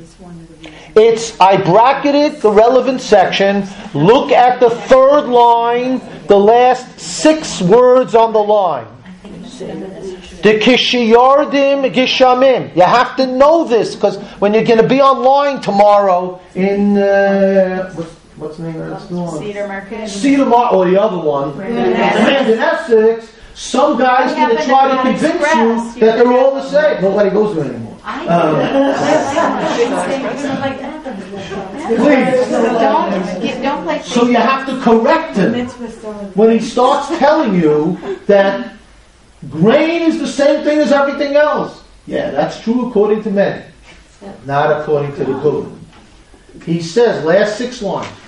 I bracketed the relevant section. Look at the third line, the last 6 words on the line. The Kishiyardim Gishamim. You have to know this, because when you're going to be online tomorrow in, what's the name of that store? Cedar Market. Cedar Market, or the other one. And in Essex, some guy's going to try to convince you that they're all the same. Nobody goes there anymore. Please. Don't play. So you have to correct him when he starts telling you that grain is the same thing as everything else. Yeah, that's true according to men, not according to the Guru. He says, last 6 lines,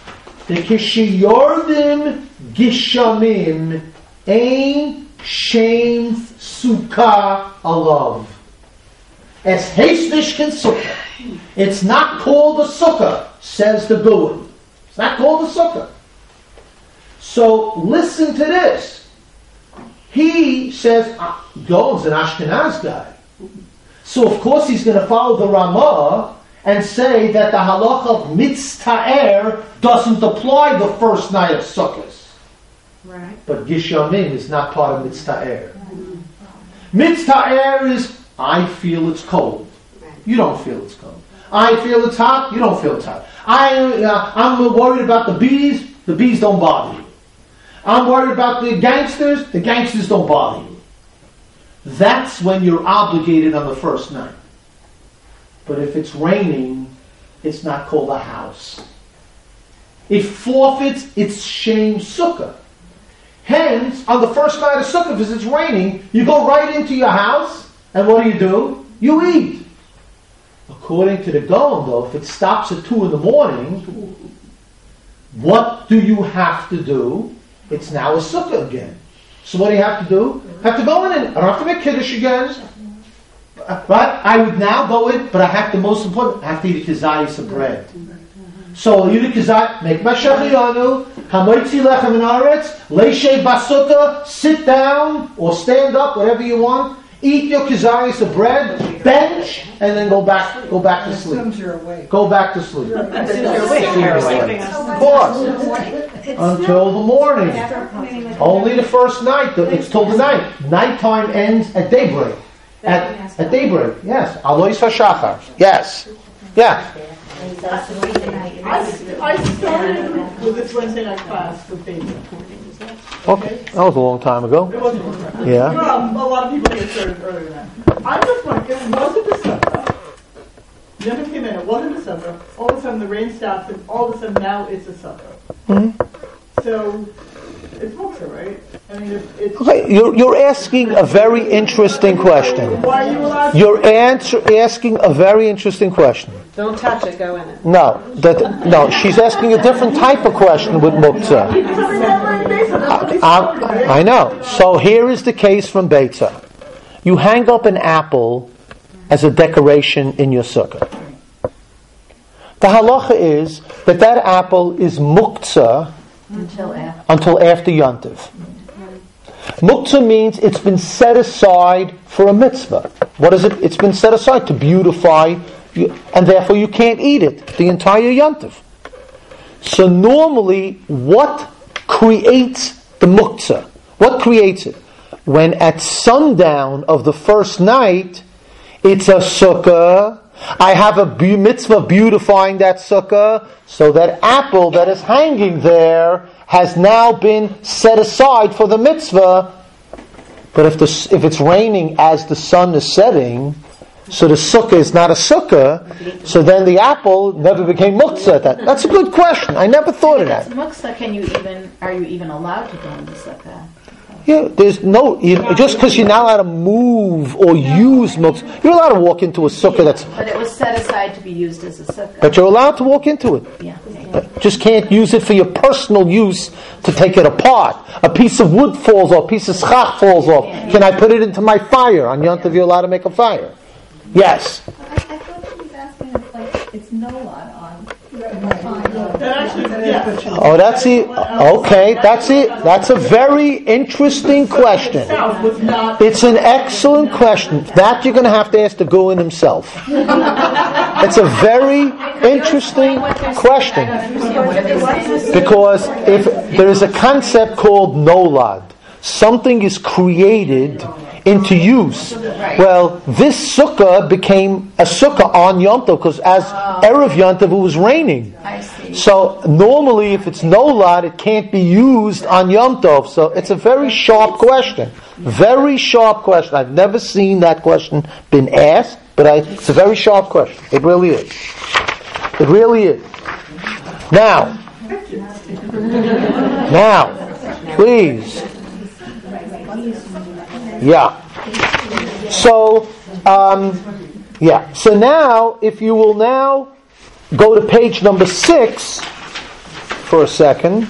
the kishiyordim gishamim ein shem sukkah alav. Es heist nishkin sukkah. It's not called a sukkah, says the Goen. It's not called a sukkah. So listen to this. He says, Goen's an Ashkenaz guy. So of course he's going to follow the Ramah and say that the halacha of mitzta'er doesn't apply the first night of Sukkot. Right. But Gishamim is not part of mitzta'er. Mitzta'er is, I feel it's cold. You don't feel it's cold. I feel it's hot. You don't feel it's hot. I'm worried about the bees. The bees don't bother you. I'm worried about the gangsters. The gangsters don't bother you. That's when you're obligated on the first night. But if it's raining, it's not called a house. It forfeits its shem sukkah. Hence, on the first night of sukkah, because it's raining, you go right into your house, and what do? You eat. According to the Gaon, though, if it stops at 2 in the morning, what do you have to do? It's now a sukkah again. So what do you have to do? I have to go in it. I don't have to make kiddush again. Right? I would now go in, but I have to, most important, I have to eat a kizayis of bread. So I'll eat a kizayis, make my shechiyanu, hamoitzi lechem in aretz, leishay basukah, sit down, or stand up, whatever you want, eat your kizayis of bread, bench, and then go back to sleep. Go back to sleep. Of course. Until the morning. Only the first night. It's till the night. Nighttime ends at daybreak. At daybreak, yes. Alois HaShachar. Yes. Yeah. I started with this Wednesday night class with Beta. Okay. That was a long time ago. It wasn't a long time. Yeah. Well, a lot of people get started earlier than that. I'm just wondering, it wasn't December. Never came in, it wasn't December. All of a sudden the rain stops and all of a sudden now it's a sukkah. Mm-hmm. So, it's muktzah, right? I mean, it's... Okay, you're asking a very interesting question. Why are you allowed to... You're asking a very interesting question. Don't touch it, go in it. No, she's asking a different type of question with muktzah. I know. So here is the case from Beitzah. You hang up an apple as a decoration in your sukkah. The halacha is that apple is muktzah until after Yontiv. Muktzah means it's been set aside for a mitzvah. What is it? It's been set aside to beautify, and therefore you can't eat it the entire Yontiv. So normally, what creates the muktzah? What creates it? When at sundown of the first night, it's a sukkah. I have a mitzvah beautifying that sukkah, so that apple that is hanging there has now been set aside for the mitzvah. But if it's raining as the sun is setting, so the sukkah is not a sukkah, so then the apple never became muktzah. That's a good question. I never thought of that. Muktzah, are you even allowed to go in the sukkah? Yeah, there's no, just because you're not allowed to move or use muktzah, you're allowed to walk into a sukkah that's... But it was set aside to be used as a sukkah. But you're allowed to walk into it. Yeah. But just can't use it for your personal use to take it apart. A piece of wood falls off, a piece of schach falls off. Can I put it into my fire? On Yom Tov you're allowed to make a fire. Yes. I thought that he was asking if it's no lot on. Oh, that's it. Okay, that's it. That's a very interesting question. It's an excellent question. That you're going to have to ask the Goen himself. It's a very interesting question. Because if there is a concept called nolad, something is created into use. Well, this sukkah became a sukkah on Yom Tov because as Erev Yom Tov it was raining. So normally if it's nolad it can't be used on Yom Tov. So it's a very sharp question. Very sharp question. I've never seen that question been asked, but it's a very sharp question. It really is. It really is. Now, please. Yeah. So, So now, if you will now go to page number 6 for for a second.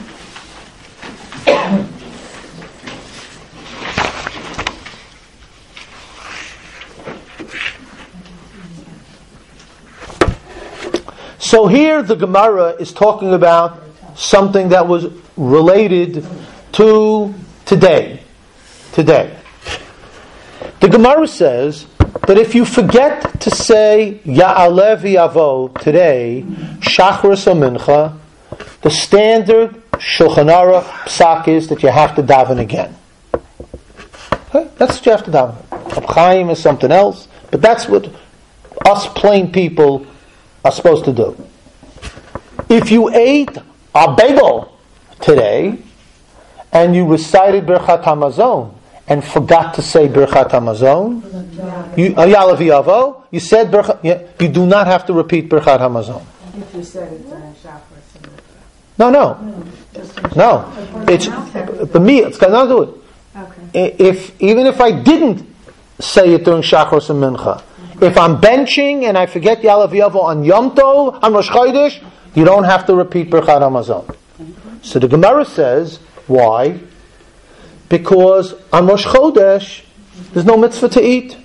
So here the Gemara is talking about something that was related to today. The Gemara says that if you forget to say Ya'aleh v'yavo today, Shachris or Mincha, the standard Shulchan Aruch psak is that you have to daven again. Okay? That's what you have to daven. Reb Chaim is something else, but that's what us plain people are supposed to do. If you ate a bagel today and you recited Birchat Hamazon and forgot to say Birchat Hamazon, Ya'aleh v'yavo, you said Birchat, you do not have to repeat Birchat Hamazon. If you said it during Shacharis. No. It's the me. It's got nothing to do with it. Even if I didn't say it during Shacharis and Mincha, if I'm benching and I forget Ya'aleh v'yavo on Yom Tov, on Rosh Chodesh, you don't have to repeat Birchat Hamazon. So the Gemara says, why? Because on Rosh Chodesh, there's no mitzvah to eat.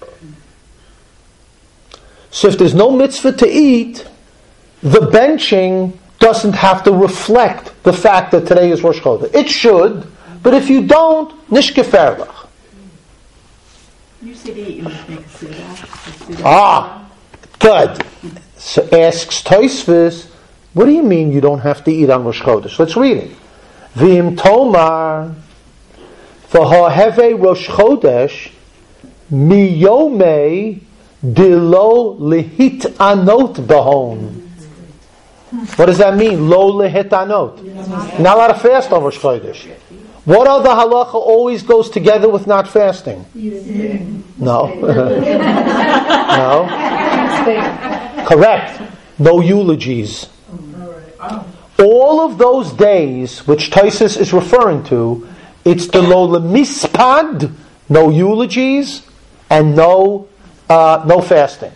So if there's no mitzvah to eat, the benching doesn't have to reflect the fact that today is Rosh Chodesh. It should, but if you don't, nish geferlach. You said eat, you must make a suda. Good. So asks Tosfos, what do you mean you don't have to eat on Rosh Chodesh? Let's read it. V'im tomar v'ha'heve Rosh Chodesh miyomei dilo lihit anot bahon. What does that mean? Lo lehit anot. You're not allowed to fast on Rosh Chodesh. What other halacha always goes together with not fasting? No. No. Correct. No eulogies. All of those days which Tosfos is referring to, it's the lo lemispad, no eulogies, and no fasting.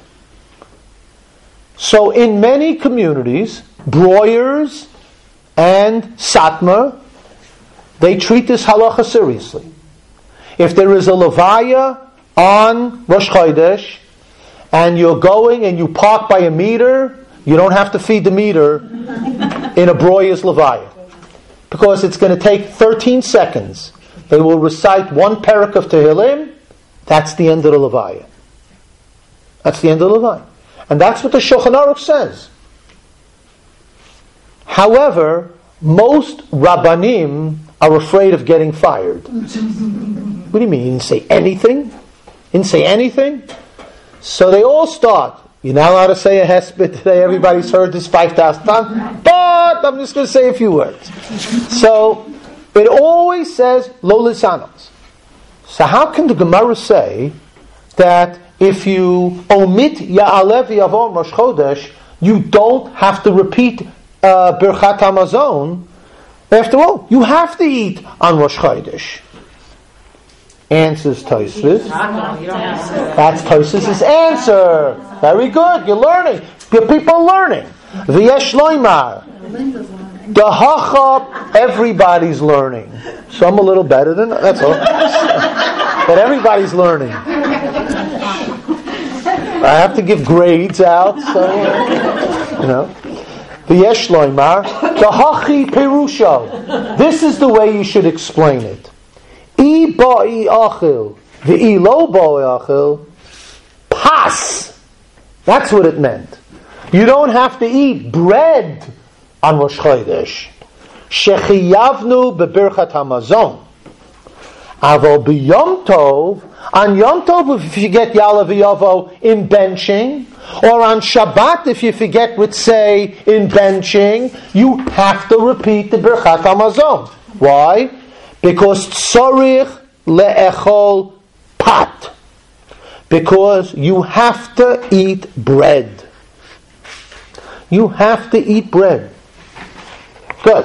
So in many communities, broyers and satmar, they treat this halacha seriously. If there is a levaya on Rosh Chodesh, and you're going and you park by a meter, you don't have to feed the meter in a broyer's levaya. Because it's going to take 13 seconds. They will recite one parak of Tehillim, that's the end of the levaya. That's the end of the levaya. And that's what the Shulchan Aruch says. However, most Rabbanim are afraid of getting fired. What do you mean? You didn't say anything? Didn't say anything? So they all start. You're not allowed to say a hesped today. Everybody's heard this 5,000 times. But I'm just going to say a few words. So it always says lo lisanos. So how can the Gemara say that if you omit Ya'aleh v'yavo Rosh Chodesh, you don't have to repeat Birchat Hamazon? After all, you have to eat on Rosh Chodesh. Answers Tosfos. That's Tosfos' answer. Very good. You're learning. Your people are learning. V'yesh loymar. The hachab, everybody's learning. Some a little better than that's all. But everybody's learning. I have to give grades out, so V'yesh loymar. The hachi perusho. This is the way you should explain it. I ba'i achil, v'i lo ba'i achil, pas. That's what it meant. You don't have to eat bread on Rosh Chodesh. Shechiyavnu bebirchat hamazon. Aval b'yom tov, on Yom Tov if you forget Ya'aleh v'yavo in benching, or on Shabbat if you forget Ritzei in benching, you have to repeat the Birchat Hamazon. Why? Because tzorich le'echol pat. Because you have to eat bread. You have to eat bread. Good.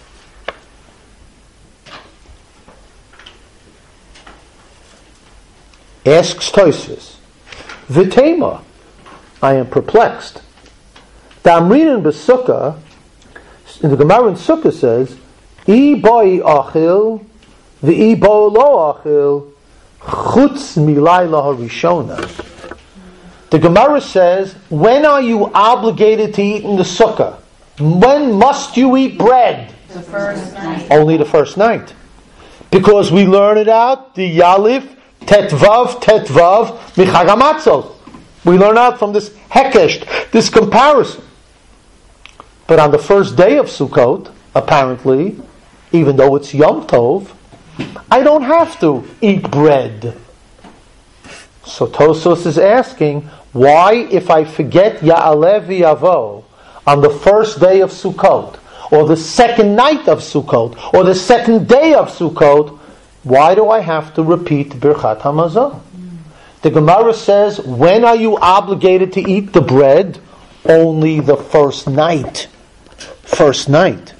Asks Tosfos, V'tema, I am perplexed. Damrinan b'sukkah, in the Gemara in Sukkah says, I boi achil, v'i bo lo achil, chutz milayla harishona. The Gemara says, when are you obligated to eat in the Sukkah? When must you eat bread? The first night. Only the first night. Because we learn it out, the Yalif, Tetvav, Michag HaMatzot. We learn out from this Hekesh, this comparison. But on the first day of Sukkot, apparently, even though it's Yom Tov, I don't have to eat bread. So Tosfos is asking, why if I forget Ya'aleh v'Yavo on the first day of Sukkot, or the second night of Sukkot, or the second day of Sukkot, why do I have to repeat Birchat HaMazon? The Gemara says, when are you obligated to eat the bread? Only the first night. First night.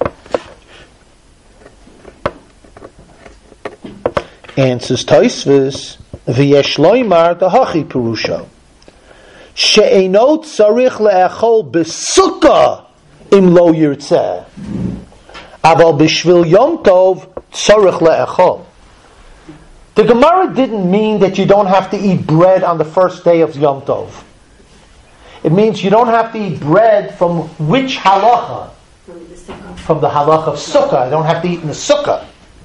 Answers Tosfos, V'yesh loymar dahachi perusha. She'enot tzarich le'echol b'sukkah im lo yirtzeh. Aval b'shvil Yom Tov tzarich le'echol. The Gemara didn't mean that you don't have to eat bread on the first day of Yom Tov. It means you don't have to eat bread from which halacha? From the halacha of Sukkah. I don't have to eat in the Sukkah.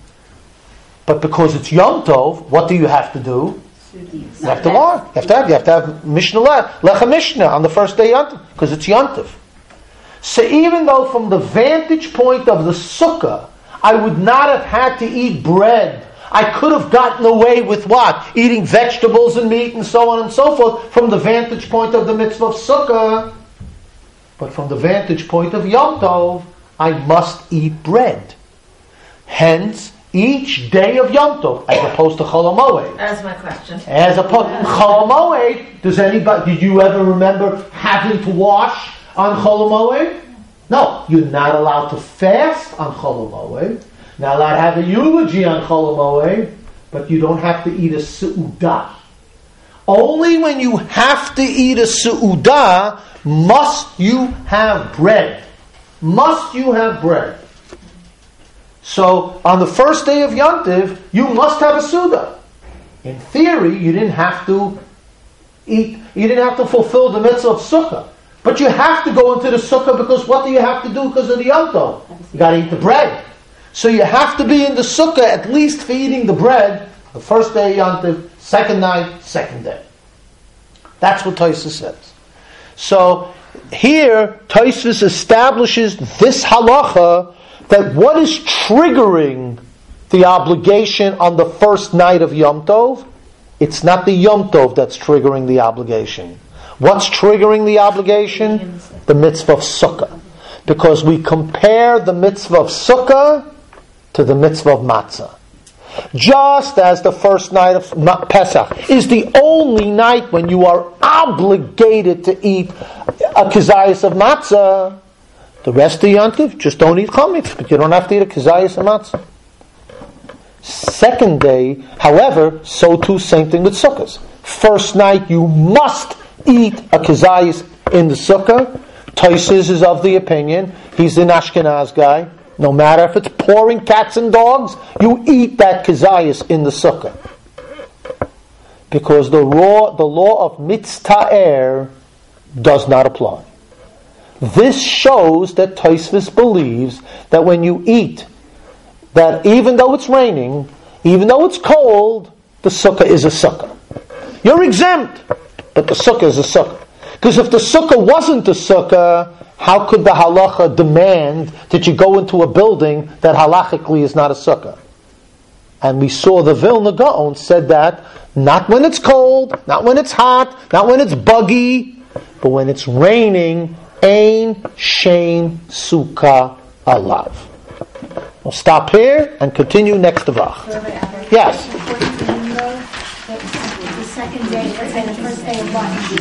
But because it's Yom Tov, what do you have to do? You have to learn. You have to have Mishnah Lecha Mishnah on the first day Yom Tov, because it's Yom Tov. So even though from the vantage point of the Sukkah, I would not have had to eat bread, I could have gotten away with what? Eating vegetables and meat and so on and so forth from the vantage point of the mitzvah of Sukkah. But from the vantage point of Yom Tov, I must eat bread. Hence, each day of Yom Tov, as opposed to Chol HaMoed. That's my question. As opposed to Chol HaMoed, did you ever remember having to wash on Chol HaMoed? No, you're not allowed to fast on Chol HaMoed. Not allowed to have a eulogy on Chol HaMoed, but you don't have to eat a Seudah. Only when you have to eat a Seudah must you have bread. Must you have bread. So, on the first day of Yom Tov, you must have a Seudah. In theory, you didn't have to eat, you didn't have to fulfill the mitzvah of Sukkah. But you have to go into the Sukkah because what do you have to do because of the Yom Tov? You got to eat the bread. So you have to be in the Sukkah at least for eating the bread, the first day of Yom Tov, second night, second day. That's what Tosfos says. So, here, Tosfos establishes this halacha that what is triggering the obligation on the first night of Yom Tov? It's not the Yom Tov that's triggering the obligation. What's triggering the obligation? The mitzvah of Sukkah. Because we compare the mitzvah of Sukkah to the mitzvah of Matzah. Just as the first night of Pesach is the only night when you are obligated to eat a kazayas of matzah, the rest of Yom Tov, just don't eat chametz, but you don't have to eat a kazayas of matzah. Second day, however, so too, same thing with sukkahs. First night, you must eat a kazayas in the sukkah. Tosfos is of the opinion, he's an Ashkenaz guy, no matter if it's pouring cats and dogs, you eat that kazayas in the sukkah. Because the law of mitzta'er does not apply. This shows that Tosfos believes that when you eat, that even though it's raining, even though it's cold, the sukkah is a sukkah. You're exempt, but the sukkah is a sukkah. Because if the sukkah wasn't a sukkah, how could the halacha demand that you go into a building that halachically is not a sukkah? And we saw the Vilna Gaon said that not when it's cold, not when it's hot, not when it's buggy, but when it's raining, ein shein sukkah alav. We'll stop here and continue next Vach. Yes? The second day, let's say the first day of what?